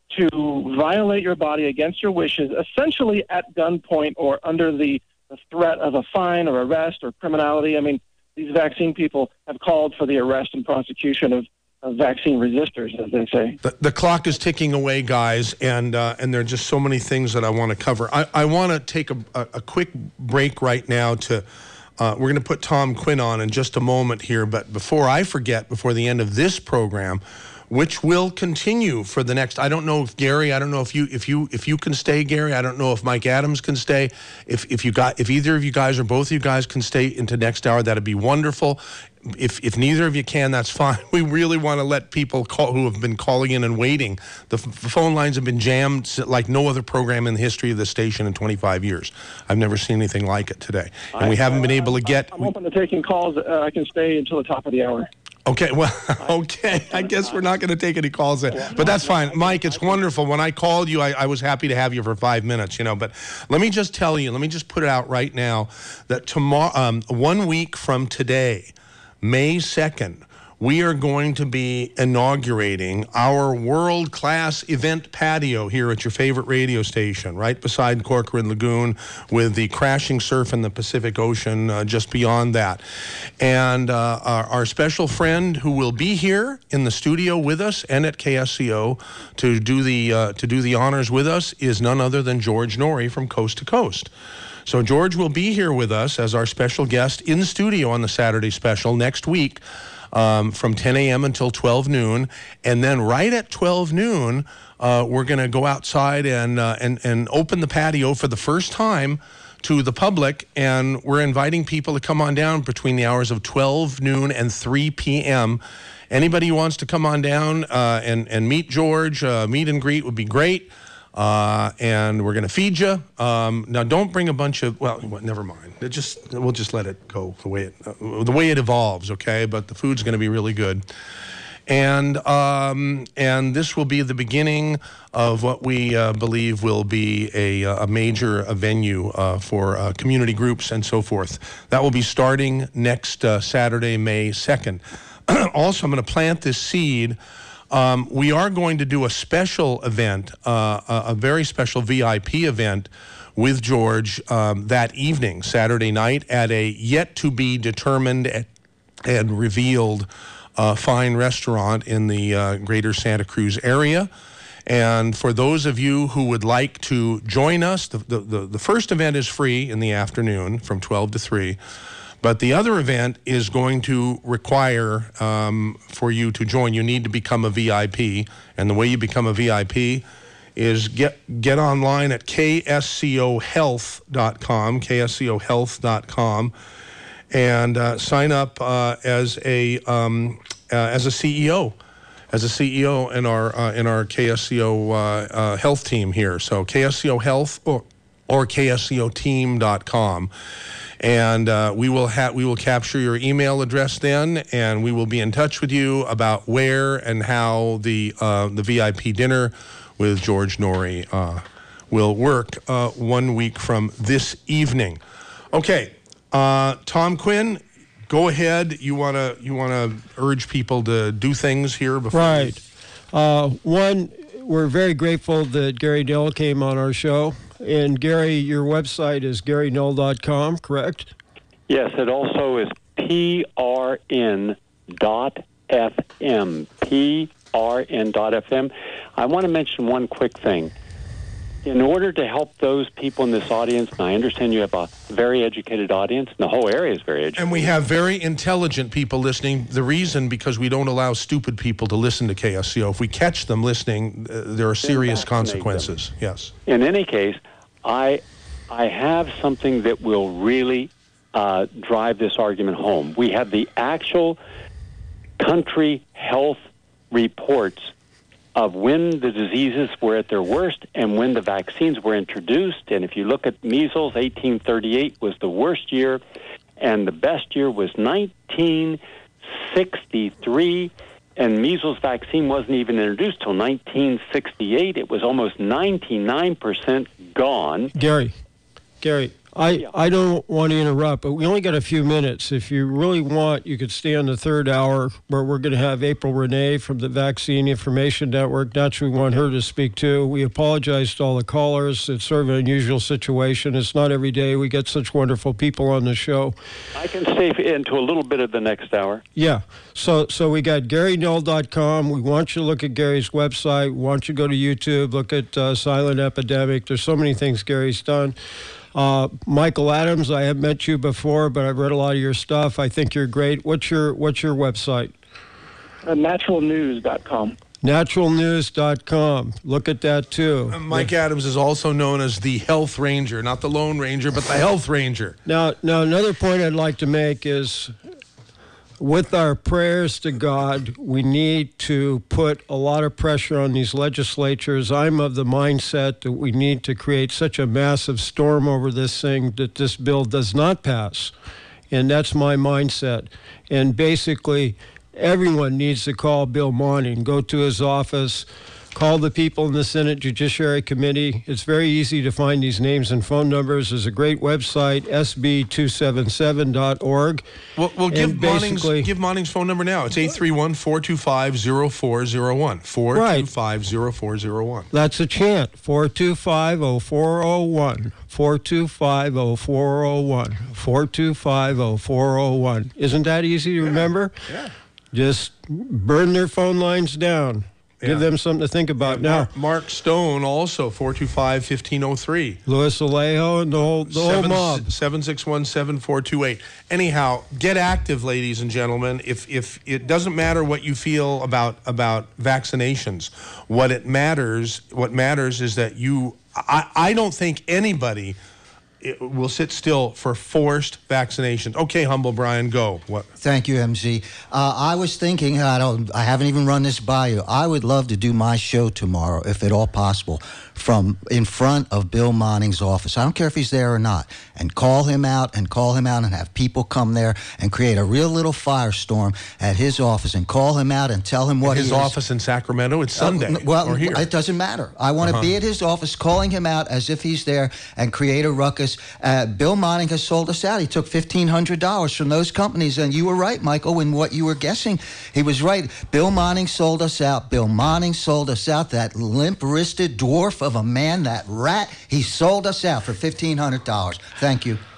to violate your body against your wishes, essentially at gunpoint or under the threat of a fine or arrest or criminality. I mean, these vaccine people have called for the arrest and prosecution of vaccine resistors, as they say. The clock is ticking away, guys, and there are just so many things that I want to cover. I want to take a quick break right now to... we're going to put Tom Quinn on in just a moment here, but before I forget, before the end of this program, which will continue for the next, I don't know if Gary, I don't know if you can stay, Gary. I don't know if Mike Adams can stay. If either of you guys or both of you guys can stay into next hour, that'd be wonderful. If neither of you can, that's fine. We really want to let people who have been calling in and waiting. The phone lines have been jammed like no other program in the history of the station in 25 years. I've never seen anything like it today. And we haven't been able to get... I'm open to taking calls. I can stay until the top of the hour. Okay, well, okay. I guess we're not going to take any calls then. But that's fine. Mike, it's wonderful. When I called you, I was happy to have you for 5 minutes, you know. But let me just tell you, let me just put it out right now that tomorrow, 1 week from today, May 2nd, we are going to be inaugurating our world-class event patio here at your favorite radio station, right beside Corcoran Lagoon with the crashing surf in the Pacific Ocean just beyond that. And our special friend who will be here in the studio with us and at KSCO to do the honors with us is none other than George Noory from Coast to Coast. So George will be here with us as our special guest in the studio on the Saturday special next week from 10 a.m. until 12 noon. And then right at 12 noon, we're going to go outside and open the patio for the first time to the public. And we're inviting people to come on down between the hours of 12 noon and 3 p.m. Anybody who wants to come on down and meet George, meet and greet would be great. And we're going to feed you. Now, don't bring a bunch of, well, never mind. We'll just let it go the way it evolves, okay? But the food's going to be really good. And this will be the beginning of what we believe will be a major venue for community groups and so forth. That will be starting next Saturday, May 2nd. Also, I'm going to plant this seed. We are going to do a special event, a very special VIP event with George that evening, Saturday night, at a yet-to-be-determined and revealed fine restaurant in the greater Santa Cruz area. And for those of you who would like to join us, the first event is free in the afternoon from 12 to 3. But the other event is going to require for you to join. You need to become a VIP. And the way you become a VIP is get online at kscohealth.com, kscohealth.com, and sign up as a CEO. As a CEO in our KSCO health team here. So KSCO Health or kscoteam.com. And we will capture your email address then, and we will be in touch with you about where and how the VIP dinner with George Noory will work 1 week from this evening. Okay, Tom Quinn, go ahead. You wanna urge people to do things here before. Right. One, we're very grateful that Gary Null came on our show. And Gary, your website is GaryNull.com, correct? Yes, it also is prn.fm. prn.fm. I want to mention one quick thing. In order to help those people in this audience, and I understand you have a very educated audience, and the whole area is very educated. And we have very intelligent people listening. The reason, because we don't allow stupid people to listen to KSCO. If we catch them listening, there are serious consequences. Yes. In any case, I have something that will really drive this argument home. We have the actual country health reports of when the diseases were at their worst and when the vaccines were introduced. And if you look at measles, 1838 was the worst year, and the best year was 1963, and measles vaccine wasn't even introduced till 1968. It was almost 99% gone. Gary, I don't want to interrupt, but we only got a few minutes. If you really want, you could stay on the third hour where we're going to have April Renee from the Vaccine Information Network. Naturally, we want her to speak too. We apologize to all the callers. It's sort of an unusual situation. It's not every day we get such wonderful people on the show. I can stay into a little bit of the next hour. Yeah. So we got GaryNull.com. We want you to look at Gary's website. We want you to go to YouTube, look at Silent Epidemic. There's so many things Gary's done. Michael Adams, I have met you before, but I've read a lot of your stuff. I think you're great. What's your website? Naturalnews.com. Naturalnews.com. Look at that, too. Mike Adams is also known as the Health Ranger, not the Lone Ranger, but the Health Ranger. Now, another point I'd like to make is, with our prayers to God, we need to put a lot of pressure on these legislatures. I'm of the mindset that we need to create such a massive storm over this thing that this bill does not pass. And that's my mindset. And basically, everyone needs to call Bill Monning, go to his office, call the people in the Senate Judiciary Committee. It's very easy to find these names and phone numbers. There's a great website, sb277.org. Well, give Monning's phone number now. It's 831-425-0401. 425-0401. That's a chant, 425-0401. 425-0401. 425-0401. Isn't that easy to remember? Yeah. Just burn their phone lines down. Give them something to think about. Now, Mark Stone also, 425-1503. Louis Alejo and the whole mob. 761-7428. Anyhow, get active, ladies and gentlemen. If it doesn't matter what you feel about vaccinations, what matters is that I don't think anybody will sit still for forced vaccinations. Okay, Humble Brian, go. What? Thank you, MZ. I was thinking, I haven't even run this by you. I would love to do my show tomorrow, if at all possible, from in front of Bill Monning's office. I don't care if he's there or not. And call him out and have people come there and create a real little firestorm at his office and call him out and tell him what his office in Sacramento? It's Sunday. Well, or here. It doesn't matter. I want to be at his office calling him out as if he's there and create a ruckus. Bill Monning has sold us out. He took $1,500 from those companies, and you were right, Michael, in what you were guessing. He was right. Bill Monning sold us out. Bill Monning sold us out. That limp-wristed dwarf of a man, that rat, he sold us out for $1,500. Thank you.